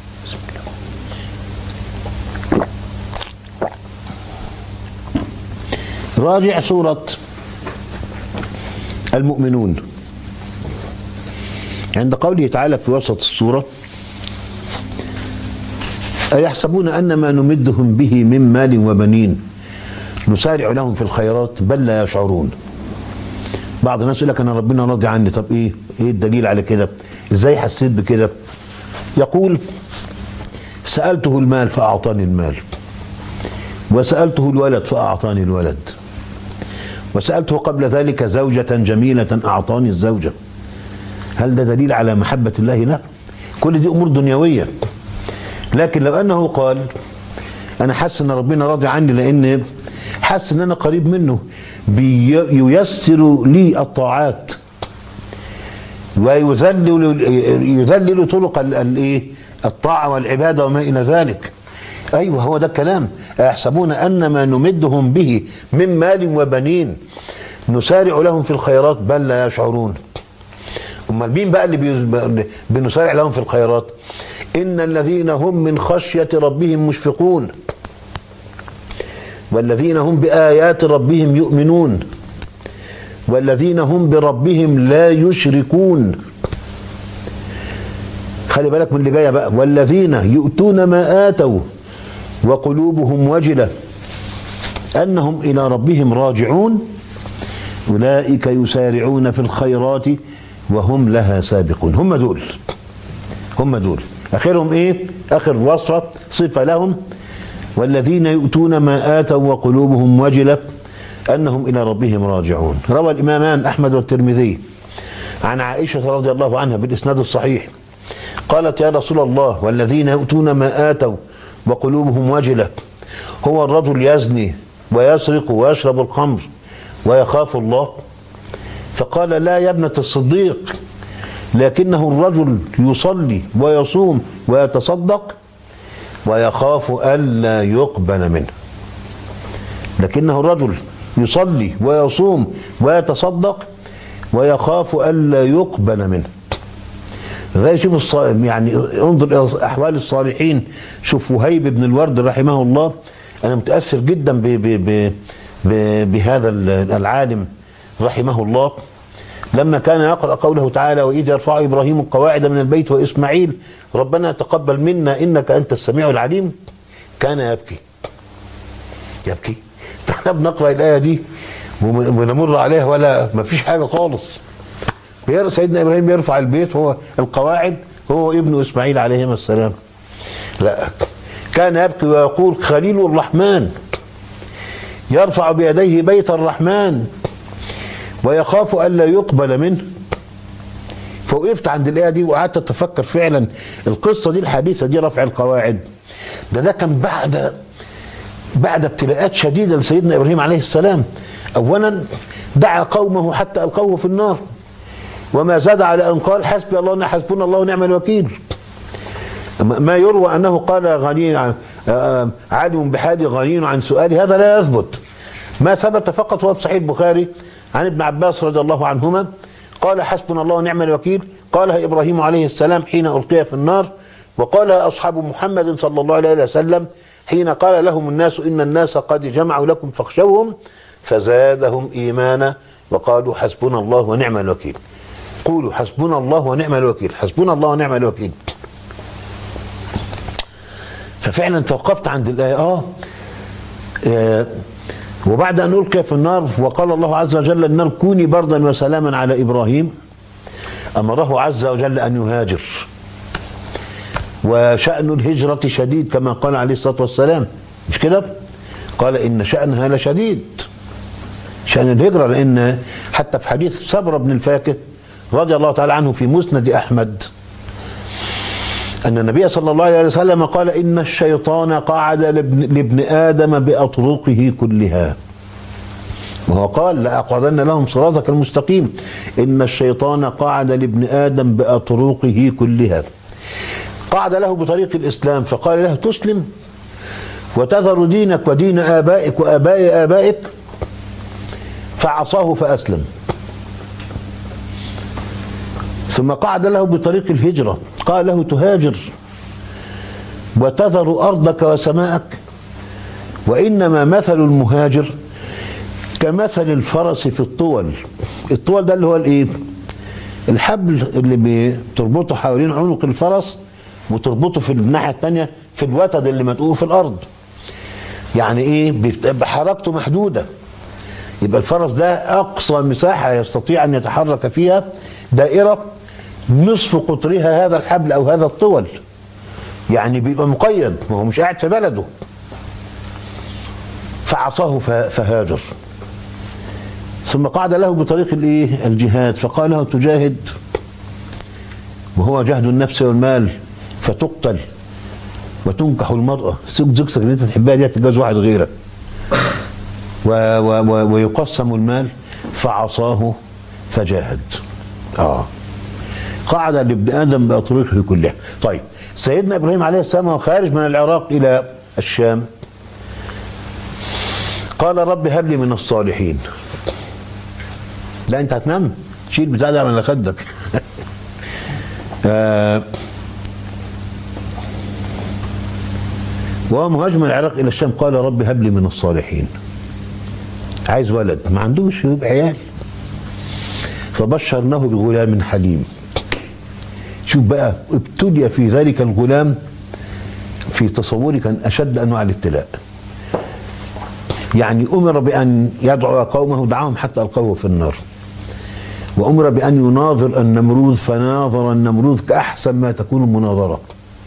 راجع سورة المؤمنون عند قوله تعالى في وسط السورة: أيحسبون أن ما نمدهم به من مال وبنين نسارع لهم في الخيرات بل لا يشعرون. بعض الناس يقول لك أنا ربنا راضي عني. طب إيه إيه الدليل على كده؟ إزاي حسيت بكده؟ يقول: سألته المال فأعطاني المال، وسألته الولد فأعطاني الولد، وسألته قبل ذلك زوجة جميلة أعطاني الزوجة. هل ده دليل على محبة الله؟ لا، كل دي أمور دنيوية. لكن لو أنه قال أنا حاسس أن ربنا راضي عني لأن حاسس أن أنا قريب منه، بييسر لي الطاعات ويذلل يذلل طرق الطاعة والعبادة وما إلى ذلك. أيوة، هو ده الكلام. أيحسبون أن ما نمدهم به من مال وبنين نسارع لهم في الخيرات بل لا يشعرون. أمال مين بقى اللي بنسارع لهم في الخيرات؟ إن الذين هم من خشية ربهم مشفقون، والذين هم بآيات ربهم يؤمنون، والذين هم بربهم لا يشركون. خلي بالك من اللي جايه بقى: والذين يؤتون ما آتوا وقلوبهم وجلة أنهم إلى ربهم راجعون أولئك يسارعون في الخيرات وهم لها سابقون. هم دول هم دول آخرهم إيه؟ آخر وصفة صفة لهم: والذين يؤتون ما آتوا وقلوبهم وجلة أنهم إلى ربهم راجعون. روى الإمامان أحمد والترمذي عن عائشة رضي الله عنها بالإسناد الصحيح قالت: يا رسول الله، والذين يؤتون ما آتوا وقلوبهم وجلة هو الرجل يزني ويسرق ويشرب الخمر ويخاف الله؟ فقال: لا يا ابنة الصديق، لكنه الرجل يصلي ويصوم ويتصدق ويخاف ألا يقبل منه. لكنه الرجل يصلي ويصوم ويتصدق ويخاف ألا يقبل منه. غير شوف الصائم، يعني انظر إلى أحوال الصالحين. شوف وهيب بن الورد رحمه الله، أنا متأثر جدا ب ب ب ب بهذا العالم رحمه الله، لما كان يقرأ قوله تعالى: وإذ يرفع إبراهيم القواعد من البيت وإسماعيل ربنا تقبل منا إنك أنت السميع العليم، كان يبكي يبكي. فاحنا بنقرأ الآية دي ونمر عليها ولا ما فيش حاجة خالص. سيدنا إبراهيم يرفع البيت هو القواعد هو ابن إسماعيل عليهما السلام. لا، كان يبكي ويقول: خليل الرحمن يرفع بيديه بيت الرحمن ويخاف ألا يقبل منه. فوقفت عند الآية دي وقعدت أتفكر فعلا القصة دي الحديثة دي رفع القواعد ده ده كان بعد بعد ابتلاءات شديدة لسيدنا إبراهيم عليه السلام. أولا دعا قومه حتى ألقوه في النار، وما زاد على أن قال حسبي الله حسبنا الله ونعم الوكيل. ما يروى أنه قال غني عن عالم بحالي غني عن سؤالي، هذا لا يثبت. ما ثبت فقط هو في صحيح البخاري عن ابن عباس رضي الله عنهما قال حسبنا الله ونعم الوكيل، قالها إبراهيم عليه السلام حين ألقي في النار، وقالها أصحاب محمد صلى الله عليه وسلم حين قال لهم الناس إن الناس قد جمعوا لكم فاخشوهم فزادهم إيمانا وقالوا حسبنا الله ونعم الوكيل. قولوا حسبنا الله ونعم الوكيل، حسبنا الله ونعم الوكيل. ففعلا توقفت عند الآية آه, آه وبعد أن ألقي في النار وقال الله عز وجل النار كوني بردا وسلاما على إبراهيم، أمره عز وجل أن يهاجر، وشأن الهجرة شديد كما قال عليه الصلاة والسلام، مش كده؟ قال إن شأنها لشديد، شأن الهجرة، لأن حتى في حديث سبرة بن الفاكه رضي الله تعالى عنه في مسند أحمد أن النبي صلى الله عليه وسلم قال إن الشيطان قعد لابن, لابن آدم بأطرقه كلها، وهو قال لأقعدن لهم صراطك المستقيم، إن الشيطان قعد لابن آدم بأطرقه كلها. قعد له بطريق الإسلام فقال له تسلم وتذر دينك ودين آبائك وآباء آبائك، فعصاه فأسلم. ثم قعد له بطريق الهجرة قال له تهاجر وتذر أرضك وسماءك، وإنما مثل المهاجر كمثل الفرس في الطول. الطول ده اللي هو الايه؟ الحبل اللي بتربطه حوالين عنق الفرس وتربطه في الناحية التانية في الوتد اللي مدقوه في الأرض. يعني ايه؟ بحركته محدودة. يبقى الفرس ده أقصى مساحة يستطيع أن يتحرك فيها دائرة نصف قطرها هذا الحبل أو هذا الطول، يعني بيبقى مقيد، ما هو مش قاعد في بلده. فعصاه فهاجر. ثم قعد له بطريق الايه؟ الجهاد، فقال له تجاهد وهو جهد النفس والمال فتقتل وتنكح المرأة، زوجتك اللي انت تحبها دي تتجوز واحد غيرك، و و و ويقسم المال، فعصاه فجاهد. اه قعد لابن آدم بأطرقه كلها. طيب سيدنا إبراهيم عليه السلام وهو خارج من العراق إلى الشام قال رب هب لي من الصالحين. لا انت هتنام شيل بتاع ده من خدك. آه وهو مهاجم العراق الى الشام قال رب هب لي من الصالحين. عايز ولد ما عندوش يبقى عيال، فبشرناه بغلام حليم. شوف بقى ابتلي في ذلك الغلام في تصوري كان اشد انواع الابتلاء. يعني امر بان يدعو قومه دعاهم حتى القوه في النار، وامر بان يناظر النمروذ فناظر النمروذ كاحسن ما تكون المناظره.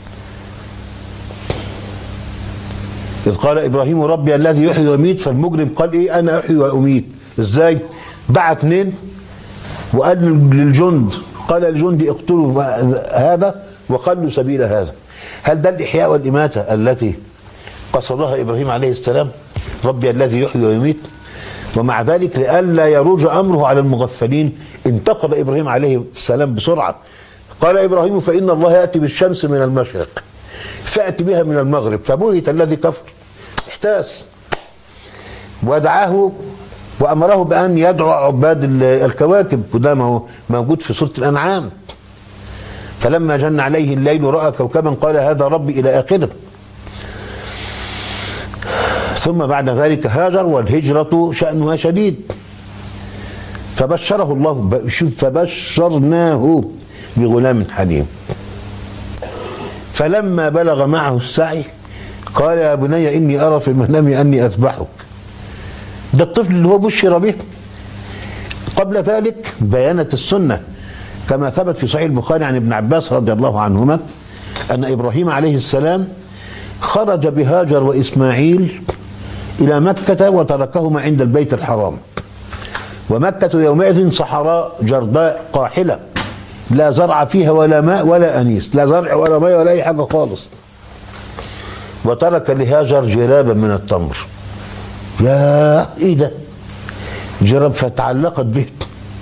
إذ قال إبراهيم ربي الذي يحيي ويميت، فالمجرم قال إيه أنا أحيي وأميت. إزاي؟ دعا اثنين وقال للجند، قال للجند اقتلوا هذا وخلوا سبيل هذا. هل ده الإحياء والإماتة التي قصدها إبراهيم عليه السلام؟ ربي الذي يحيي ويميت. ومع ذلك لئلا يروج أمره على المغفلين انتقل إبراهيم عليه السلام بسرعة. قال إبراهيم فإن الله يأتي بالشمس من المشرق فأت بها من المغرب، فبهت الذي كفر احتاس، ودعاه وأمره بأن يدعو عباد الكواكب، وده موجود في سورة الأنعام. فلما جن عليه الليل رأى كوكبا قال هذا ربي إلى آخره. ثم بعد ذلك هاجر، والهجرة شأنها شديد. فبشره الله، شوف فبشرناه بغلام حليم. فلما بلغ معه السعي قال يا بني إني أرى في المنام أني أذبحك. ده الطفل اللي هو بشر به. قبل ذلك بيانت السنة كما ثبت في صحيح البخاري عن ابن عباس رضي الله عنهما أن إبراهيم عليه السلام خرج بهاجر وإسماعيل إلى مكة وتركهما عند البيت الحرام، ومكة يومئذ صحراء جرداء قاحلة لا زرع فيها ولا ماء ولا أنيس، لا زرع ولا ماء ولا أي حاجة خالص. وترك لهاجر جرابا من التمر. يا إيه ده؟ جراب، فتعلقت به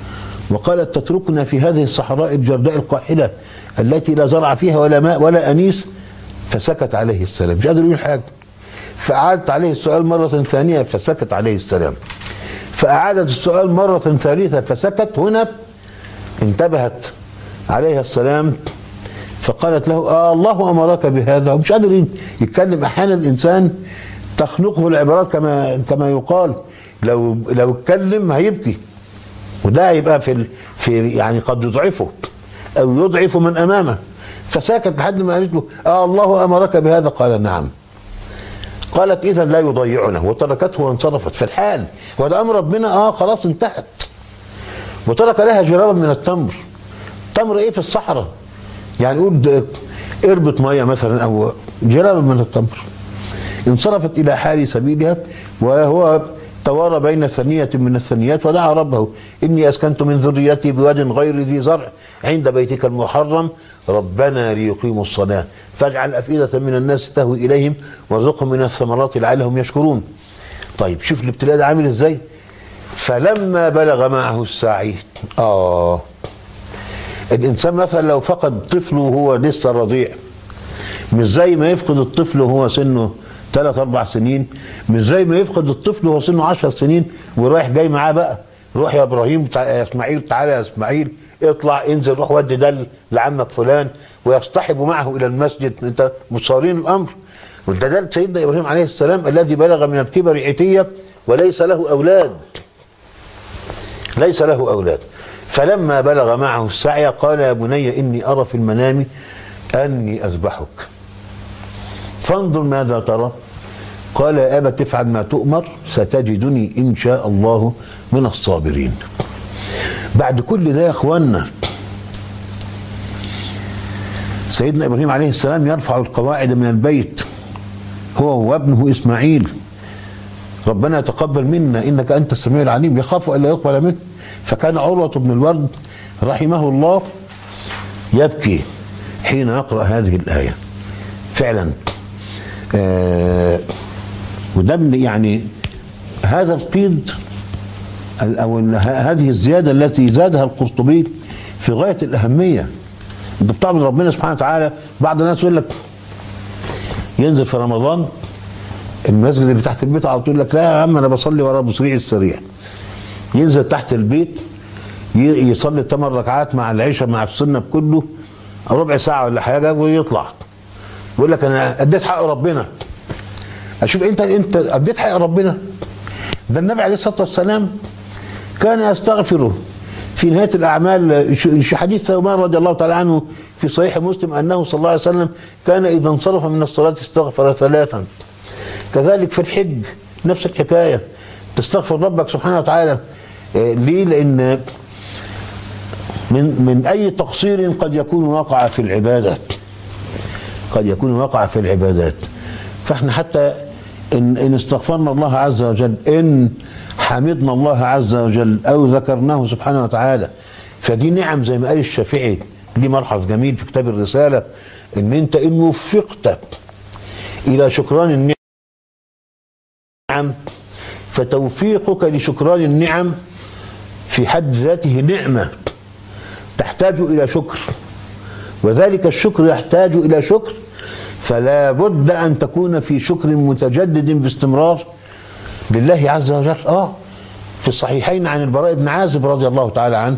وقالت تتركنا في هذه الصحراء الجرداء القاحلة التي لا زرع فيها ولا ماء ولا أنيس؟ فسكت عليه السلام، مش قادر يقول حاجة. فأعادت عليه السؤال مرة ثانية فسكت عليه السلام. فأعادت السؤال مرة ثالثة فسكت. هنا انتبهت عليها السلام فقالت له آه الله أمرك بهذا. ومش قادر يتكلم. أحيانا الإنسان تخنقه العبارات كما كما يقال، لو لو اتكلم هيبكي، وده هيبقى في في يعني قد يضعفه أو يضعف من أمامه. فسكت لحد ما قالت له آه الله أمرك بهذا؟ قال نعم. قالت إذا لا يضيعنا، وتركته وانصرفت. في الحال وده أمر ربنا، آه خلاص انتهت. وترك لها جرابا من التمر. تمر إيه في الصحراء؟ يعني قول قربة مية مثلا أو جرابا من التمر. انصرفت إلى حال سبيلها وهو توارى بين ثنية من الثنيات ودعا ربه إني أسكنت من ذريتي بواد غير ذي زرع عند بيتك المحرم ربنا ليقيموا الصلاة فاجعل أفئدة من الناس تهوي إليهم وارزقهم من الثمرات لعلهم يشكرون. طيب شوف الابتلاء ده عامل إزاي. فلما بلغ معه السعي، آه الإنسان مثلا لو فقد طفله وهو لسه رضيع، مش زي ما يفقد الطفل وهو سنه ثلاث أربع سنين، مش زي ما يفقد الطفل وهو سنه عشر سنين ورايح جاي معاه بقى، روح يا إبراهيم يا إسماعيل، تعالى يا إسماعيل، اطلع انزل روح ودي ده لعمك فلان، ويصطحب معه إلى المسجد. أنت متصورين الأمر؟ وده ده سيدنا إبراهيم عليه السلام الذي بلغ من الكبر عتية وليس له أولاد، ليس له أولاد. فلما بلغ معه السعي قال يا بني إني أرى في المنام أني أذبحك فانظر ماذا ترى؟ قال يا أبت افعل ما تؤمر ستجدني إن شاء الله من الصابرين. بعد كل ده يا اخوانا سيدنا إبراهيم عليه السلام يرفع القواعد من البيت هو وابنه إسماعيل. ربنا يتقبل منا إنك أنت السميع العليم. يخاف ألا يقبل منه. فكان عروة بن الورد رحمه الله يبكي حين يقرأ هذه الآية فعلا. آه وده يعني هذا القيد أو هذه الزيادة التي زادها القرطبي في غاية الأهمية. أنت بتعبد ربنا سبحانه وتعالى. بعض الناس يقول لك ينزل في رمضان المسجد اللي تحت البيت على طول، لك لا يا عم أنا بصلي ورا أبو سريع السريع. ينزل تحت البيت يصلي ثمان ركعات مع العشاء مع السنة بكله ربع ساعة ولا حاجة ويطلع يقول لك أنا أديت حق ربنا. أشوف أنت أنت أديت حق ربنا. ده النبي عليه الصلاة والسلام كان يستغفره في نهاية الأعمال. حديث ثوبان رضي الله تعالى عنه في صحيح مسلم أنه صلى الله عليه وسلم كان إذا انصرف من الصلاة استغفر ثلاثا. كذلك في الحج نفس الحكاية، تستغفر ربك سبحانه وتعالى. ليه؟ لأن من من أي تقصير قد يكون وقع في العبادات، قد يكون وقع في العبادات. فاحنا حتى إن, إن استغفرنا الله عز وجل، إن حمدنا الله عز وجل أو ذكرناه سبحانه وتعالى، فدي نعم. زي ما قال الشافعي ليه ملحظ جميل في كتاب الرسالة، إن أنت إن وفقت إلى شكران النعم فتوفيقك لشكران النعم في حد ذاته نعمة تحتاج إلى شكر، وذلك الشكر يحتاج إلى شكر. فلا بد أن تكون في شكر متجدد باستمرار لله عز وجل. آه في الصحيحين عن البراء بن عازب رضي الله تعالى عنه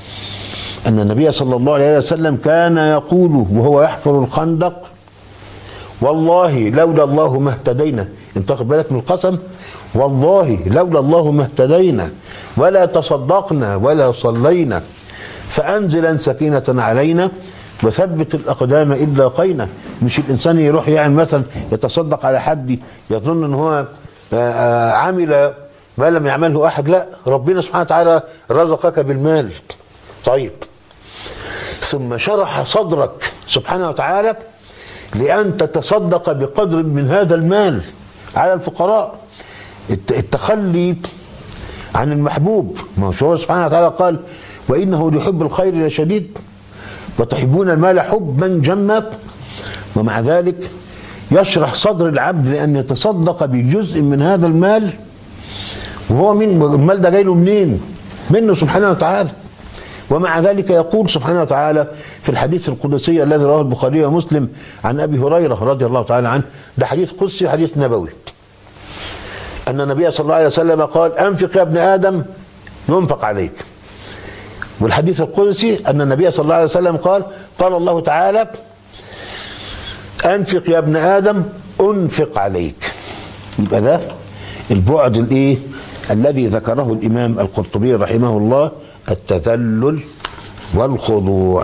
أن النبي صلى الله عليه وسلم كان يقول وهو يحفر الخندق والله لولا الله ما اهتدينا. انت واخد بالك من القسم؟ والله لولا الله ما اهتدينا ولا تصدقنا ولا صلينا فأنزلا سكينة علينا وثبت الأقدام إن لاقينا. مش الإنسان يروح يعني مثلا يتصدق على حد يظن أن هو عمل ما لم يعمله أحد. لا، ربنا سبحانه وتعالى رزقك بالمال. طيب ثم شرح صدرك سبحانه وتعالى لأن تتصدق بقدر من هذا المال على الفقراء. التخلي عن المحبوب، ما هو سبحانه وتعالى قال وإنه لحب الخير لشديد وتحبون المال حبا جما. ومع ذلك يشرح صدر العبد لأن يتصدق بجزء من هذا المال، وهو من المال ده جاي له منين؟ منه سبحانه وتعالى. ومع ذلك يقول سبحانه وتعالى في الحديث القدسي الذي رواه البخاري ومسلم عن أبي هريرة رضي الله تعالى عنه، ده حديث قدسي حديث نبوي، أن النبي صلى الله عليه وسلم قال: أنفق يا ابن آدم ينفق عليك. والحديث القدسي أن النبي صلى الله عليه وسلم قال: قال الله تعالى: أنفق يا ابن آدم أنفق عليك. يبقى ده البعد الإيه الذي ذكره الإمام القرطبي رحمه الله، التذلل والخضوع.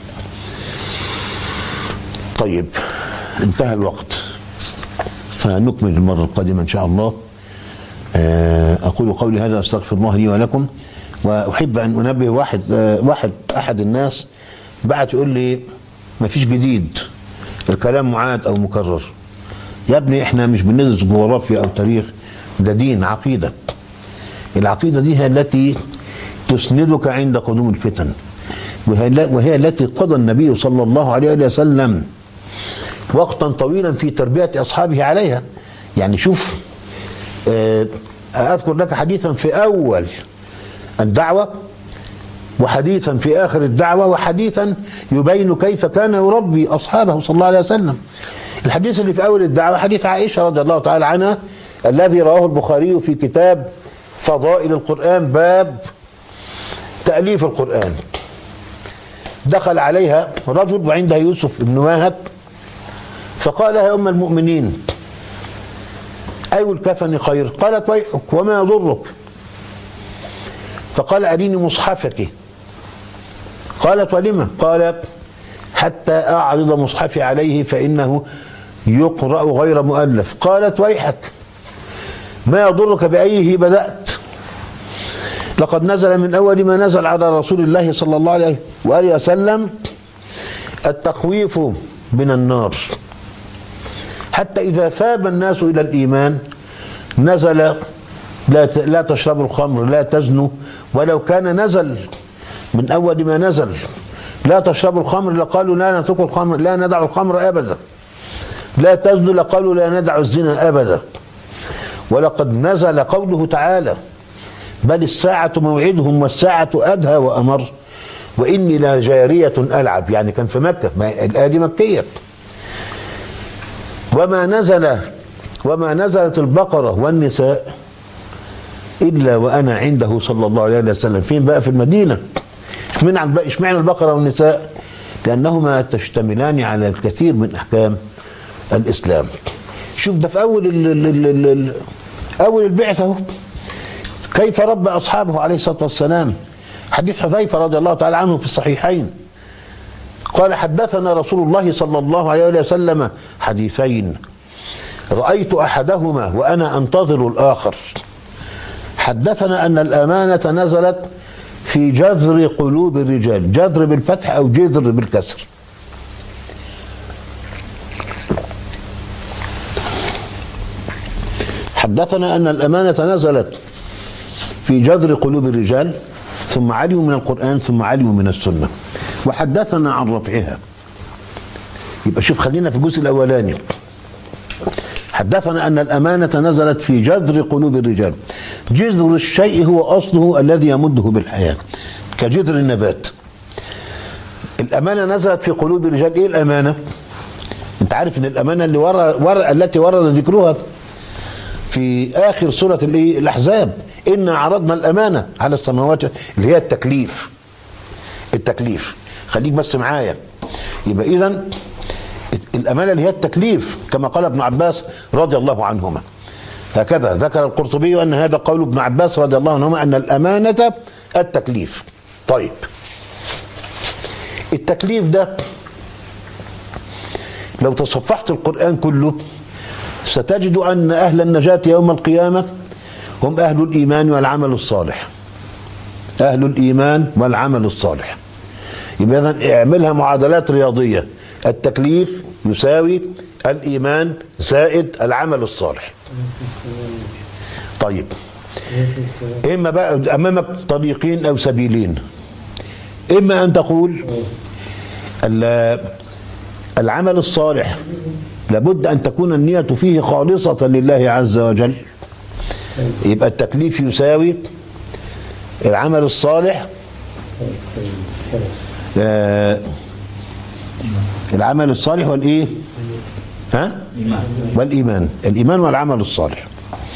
طيب، انتهى الوقت، فنكمل المرة القادمة إن شاء الله. أقول قولي هذا، أستغفر الله لي ولكم. وأحب أن أنبه واحد واحد أحد الناس بعت يقول لي: ما فيش جديد، الكلام معاد أو مكرر. يا ابني إحنا مش بندرس جغرافيا أو تاريخ، ده دين، عقيدة. العقيدة دي هي التي تسندك عند قدوم الفتن، وهي التي قضى النبي صلى الله عليه وسلم وقتا طويلا في تربية أصحابه عليها. يعني شوف، أذكر لك حديثا في أول الدعوة، وحديثا في آخر الدعوة، وحديثا يبين كيف كان يربي أصحابه صلى الله عليه وسلم. الحديث اللي في أول الدعوة حديث عائشة رضي الله تعالى عنها الذي رواه البخاري في كتاب فضائل القرآن، باب تأليف القرآن. دخل عليها رجل وعندها يوسف بن واهب، فقال: يا أم المؤمنين، أي الكفن خير؟ قالت: ويحك، وما يضرك؟ فقال: أريني مصحفك. قالت: ولم؟ قال: حتى أعرض مصحفي عليه فإنه يقرأ غير مؤلف. قالت: ويحك، ما يضرك بأيه بدأت؟ لقد نزل من أول ما نزل على رسول الله صلى الله عليه وآله وسلم التخويف من النار، حتى إذا ثاب الناس إلى الإيمان نزل: لا لا تشربوا الخمر، لا تزنوا، ولو كان نزل من أول ما نزل لا تشربوا الخمر لقالوا لا نترك الخمر، لا ندع الخمر أبدا. لا تزنوا لقالوا لا ندع الزنا أبدا. ولقد نزل قوله تعالى: بل الساعة موعدهم والساعة أدهى وأمر وإني لجارية ألعب. يعني كان في مكة، الآية دي مكية. وما نزل وما نزلت البقرة والنساء إلا وأنا عنده صلى الله عليه وسلم. فين بقى؟ في المدينة. اشمعنى البقرة والنساء؟ لأنهما تشتملان على الكثير من أحكام الإسلام. شوف ده في أول ال ال ال ال أول البعثة كيف ربى أصحابه عليه الصلاة والسلام. حديث حذيفة رضي الله تعالى عنه في الصحيحين قال: حدثنا رسول الله صلى الله عليه وسلم حديثين رأيت أحدهما وأنا أنتظر الآخر. حدثنا أن الأمانة نزلت في جذر قلوب الرجال، جذر بالفتح أو جذر بالكسر. حدثنا أن الأمانة نزلت في جذر قلوب الرجال، ثم علموا من القرآن، ثم علموا من السنة. وحدثنا عن رفعها. يبقى شوف، خلينا في الجزء الأولاني. حدثنا أن الأمانة نزلت في جذر قلوب الرجال. جذر الشيء هو أصله الذي يمده بالحياة، كجذر النبات. الأمانة نزلت في قلوب الرجال. إيه الأمانة؟ أنت عارف أن الأمانة اللي ورا ورا التي ورد ذكرها في آخر سورة الأحزاب: إنا عرضنا الأمانة على السماوات، اللي هي التكليف. التكليف، خليك بس معايا. يبقى إذن الأمانة اللي هي التكليف، كما قال ابن عباس رضي الله عنهما. هكذا ذكر القرطبي أن هذا قول ابن عباس رضي الله عنهما، أن الأمانة التكليف. طيب، التكليف ده لو تصفحت القرآن كله ستجد أن أهل النجاة يوم القيامة هم أهل الإيمان والعمل الصالح. أهل الإيمان والعمل الصالح. يبقى إذن اعملها معادلات رياضية: التكليف يساوي الإيمان زائد العمل الصالح. طيب، إما بقى أمامك طريقين أو سبيلين. إما أن تقول العمل الصالح لابد أن تكون النية فيه خالصة لله عز وجل، يبقى التكليف يساوي العمل الصالح آه العمل الصالح والايه؟ ها؟ والإيمان. الإيمان والعمل الصالح.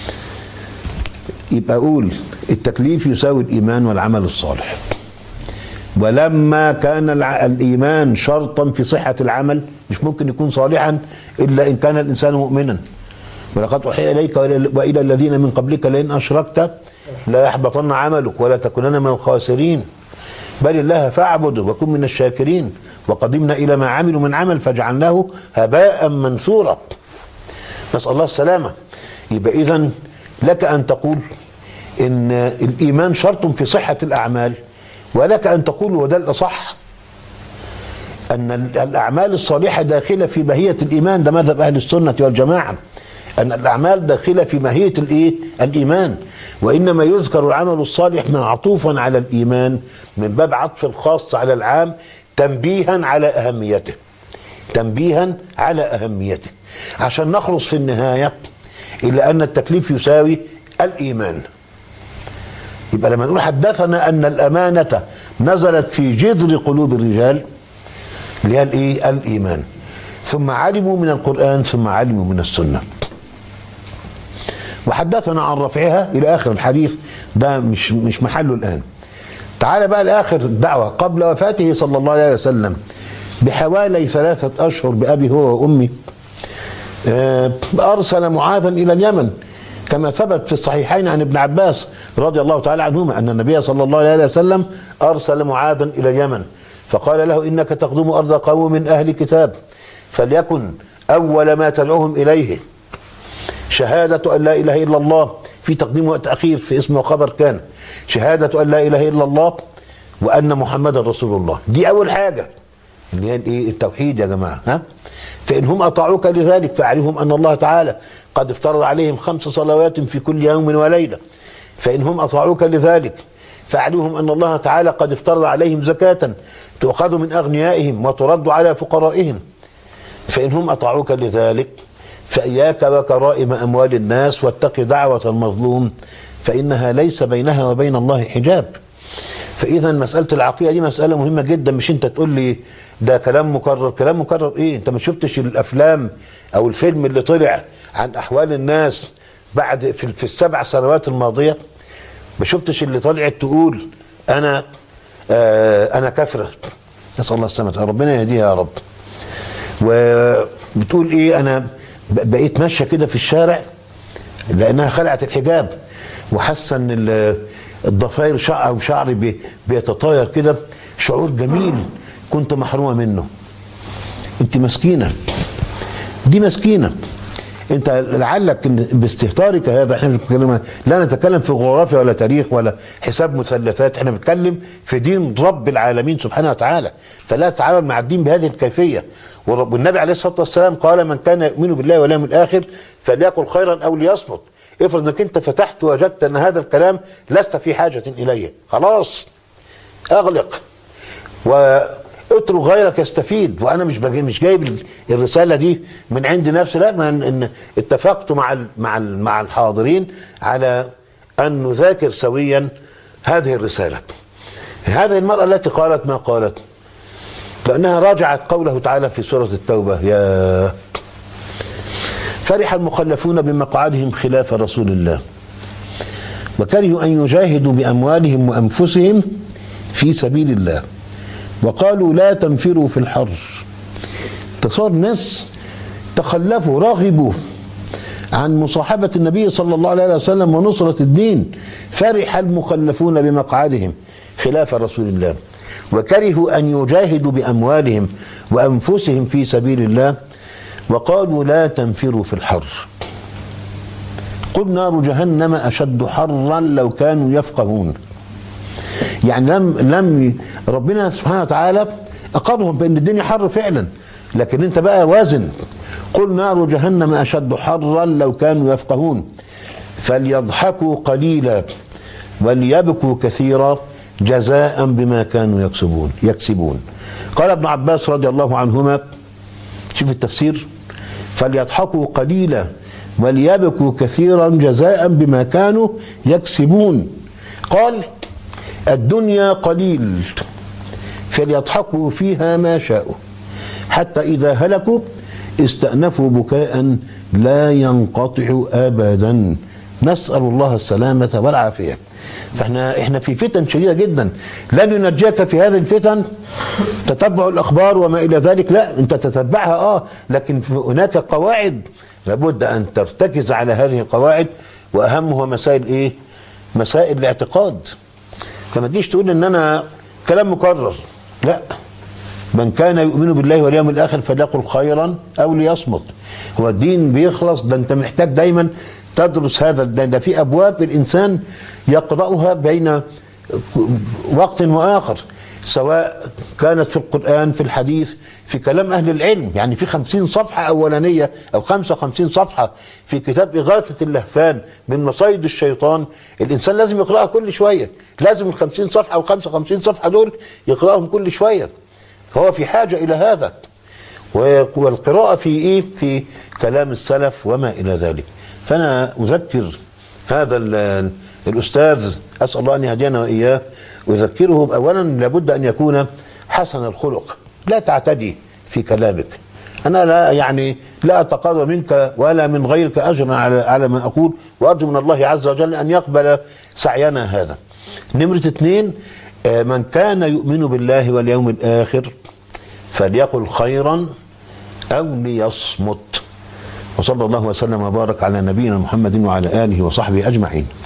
يبقى أقول التكليف يساوي الإيمان والعمل الصالح. ولما كان الإيمان شرطا في صحة العمل، مش ممكن يكون صالحا إلا إن كان الإنسان مؤمنا. ولقد أوحي إليك وإلى الذين من قبلك لئن أشركت لا يحبطن عملك ولا تكونن من الخاسرين بل الله فاعبد وكن من الشاكرين وقدمنا إلى ما عملوا من عمل فجعلناه هباء منثورا. نسأل الله السلامة. يبقى إذن لك أن تقول إن الإيمان شرط في صحة الأعمال، ولك أن تقول وده الأصح أن الأعمال الصالحة داخلة في ماهية الإيمان. ده مذهب أهل السنة والجماعة، أن الأعمال داخلة في ماهية الإيه؟ الإيمان. وإنما يذكر العمل الصالح معطوفا على الإيمان من باب عطف الخاص على العام، تنبيها على أهميته، تنبيها على أهميته، عشان نخلص في النهاية إلى أن التكليف يساوي الإيمان. يبقى لما نقول حدثنا أن الأمانة نزلت في جذر قلوب الرجال اللي هي الإيه؟ الإيمان، ثم علموا من القرآن ثم علموا من السنة. وحدثنا عن رفعها إلى آخر الحديث، ده مش مش محله الآن. تعال بقى لآخر الدعوة قبل وفاته صلى الله عليه وسلم بحوالي ثلاثة أشهر بأبي هو وأمي، أرسل معاذا إلى اليمن كما ثبت في الصحيحين عن ابن عباس رضي الله تعالى عنهما أن النبي صلى الله عليه وسلم أرسل معاذا إلى اليمن فقال له إنك تقدم أرض قوم من أهل كتاب فليكن أول ما تدعوهم إليه شهادة أن لا إله إلا الله، في تقديم وتأخير في اسم وخبر كان، شهادة أن لا إله إلا الله وأن محمدا رسول الله. دي أول حاجة اللي هي التوحيد يا جماعة. ها؟ فإن هم أطاعوك لذلك فأعلمهم أن الله تعالى قد افترض عليهم خمس صلوات في كل يوم وليلة. فإن هم أطاعوك لذلك فأعلمهم أن الله تعالى قد افترض عليهم زكاة تؤخذ من أغنيائهم وترد على فقرائهم. فإن هم أطاعوك لذلك فإياك وكرائم أموال الناس واتق دعوة المظلوم فإنها ليس بينها وبين الله حجاب. فإذا مسألة العقيدة دي مسألة مهمة جدا. مش أنت تقول لي ده كلام مكرر، كلام مكرر إيه؟ أنت ما شفتش الأفلام أو الفيلم اللي طلع عن أحوال الناس بعد في, في السبع سنوات الماضية؟ ما شفتش اللي طلعت تقول أنا آه أنا كافرة، نسأل الله السلامة، ربنا يهديها يا رب. وبتقول إيه؟ أنا بقيت ماشية كده في الشارع لأنها خلعت الحجاب وحاسة إن الضفاير شعر وشعري بيتطاير كده، شعور جميل كنت محرومة منه. أنت مسكينة، دي مسكينة. أنت لعلك باستهتارك هذا، احنا مش بنتكلم، لا نتكلم في جغرافيا ولا تاريخ ولا حساب مثلثات، احنا بنتكلم في دين رب العالمين سبحانه وتعالى، فلا تتعامل مع الدين بهذه الكيفية. والنبي عليه الصلاة والسلام قال من كان يؤمن بالله واليوم الآخر فليقل خيرا أو ليصمت. افرض انك انت فتحت وجدت ان هذا الكلام لست في حاجة اليه، خلاص اغلق واترك غيرك يستفيد. وانا مش مش جايب الرسالة دي من عند نفسي، لا، من ان اتفقت مع ال مع ال مع الحاضرين على ان نذاكر سويا هذه الرسالة. هذه المرأة التي قالت ما قالت لأنها راجعت قوله تعالى في سورة التوبة: يا فرح المخلفون بمقعدهم خلاف رسول الله وكرهوا أن يجاهدوا بأموالهم وأنفسهم في سبيل الله وقالوا لا تنفروا في الحر. تصور ناس تخلفوا، رغبوا عن مصاحبة النبي صلى الله عليه وسلم ونصرة الدين. فرح المخلفون بمقعدهم خلاف رسول الله وكرهوا أن يجاهدوا بأموالهم وأنفسهم في سبيل الله وقالوا لا تنفروا في الحر قل نار جهنم أشد حرا لو كانوا يفقهون. يعني لم لم ربنا سبحانه وتعالى أقرهم بأن الدنيا حر فعلا، لكن أنت بقى وازن. قل نار جهنم أشد حرا لو كانوا يفقهون فليضحكوا قليلا وليبكوا كثيرا جزاء بما كانوا يكسبون يكسبون قال ابن عباس رضي الله عنهما، شوف التفسير: فليضحكوا قليلا وليبكوا كثيرا جزاء بما كانوا يكسبون. قال الدنيا قليل فليضحكوا فيها ما شاءوا حتى إذا هلكوا استأنفوا بكاء لا ينقطع أبدا. نسأل الله السلامة والعافية. فاحنا احنا في فتن شديدة جدا، لن ينجيك في هذه الفتن تتبع الأخبار وما إلى ذلك، لا أنت تتبعها آه لكن هناك قواعد لابد أن ترتكز على هذه القواعد، وأهمها مسائل إيه؟ مسائل الاعتقاد. فما تجيش تقول إن أنا كلام مكرر، لا، من كان يؤمن بالله واليوم الآخر فليقل خيرا أو ليصمت. هو الدين بيخلص؟ ده أنت محتاج دايما تدرس هذا، ده في أبواب الإنسان يقرأها بين وقت وآخر، سواء كانت في القرآن، في الحديث، في كلام أهل العلم. يعني في خمسين صفحة أولانية أو خمسة وخمسين صفحة في كتاب إغاثة اللهفان من مصايد الشيطان، الإنسان لازم يقرأها كل شوية، لازم الخمسين صفحة أو خمسة وخمسين صفحة دول يقرأهم كل شوية. فهو في حاجة إلى هذا، والقراءة في إيه؟ في كلام السلف وما إلى ذلك. فأنا أذكر هذا الأستاذ، أسأل الله أن يهدينا وإياه، ويذكره أولا لابد أن يكون حسن الخلق، لا تعتدي في كلامك. أنا لا يعني لا أتقاضى منك ولا من غيرك أجرا على على ما أقول، وأرجو من الله عز وجل أن يقبل سعينا هذا. نمرة اثنين، من كان يؤمن بالله واليوم الآخر فليقل خيرا أو ليصمت. وصلى الله وسلم وبارك على نبينا محمد وعلى آله وصحبه أجمعين.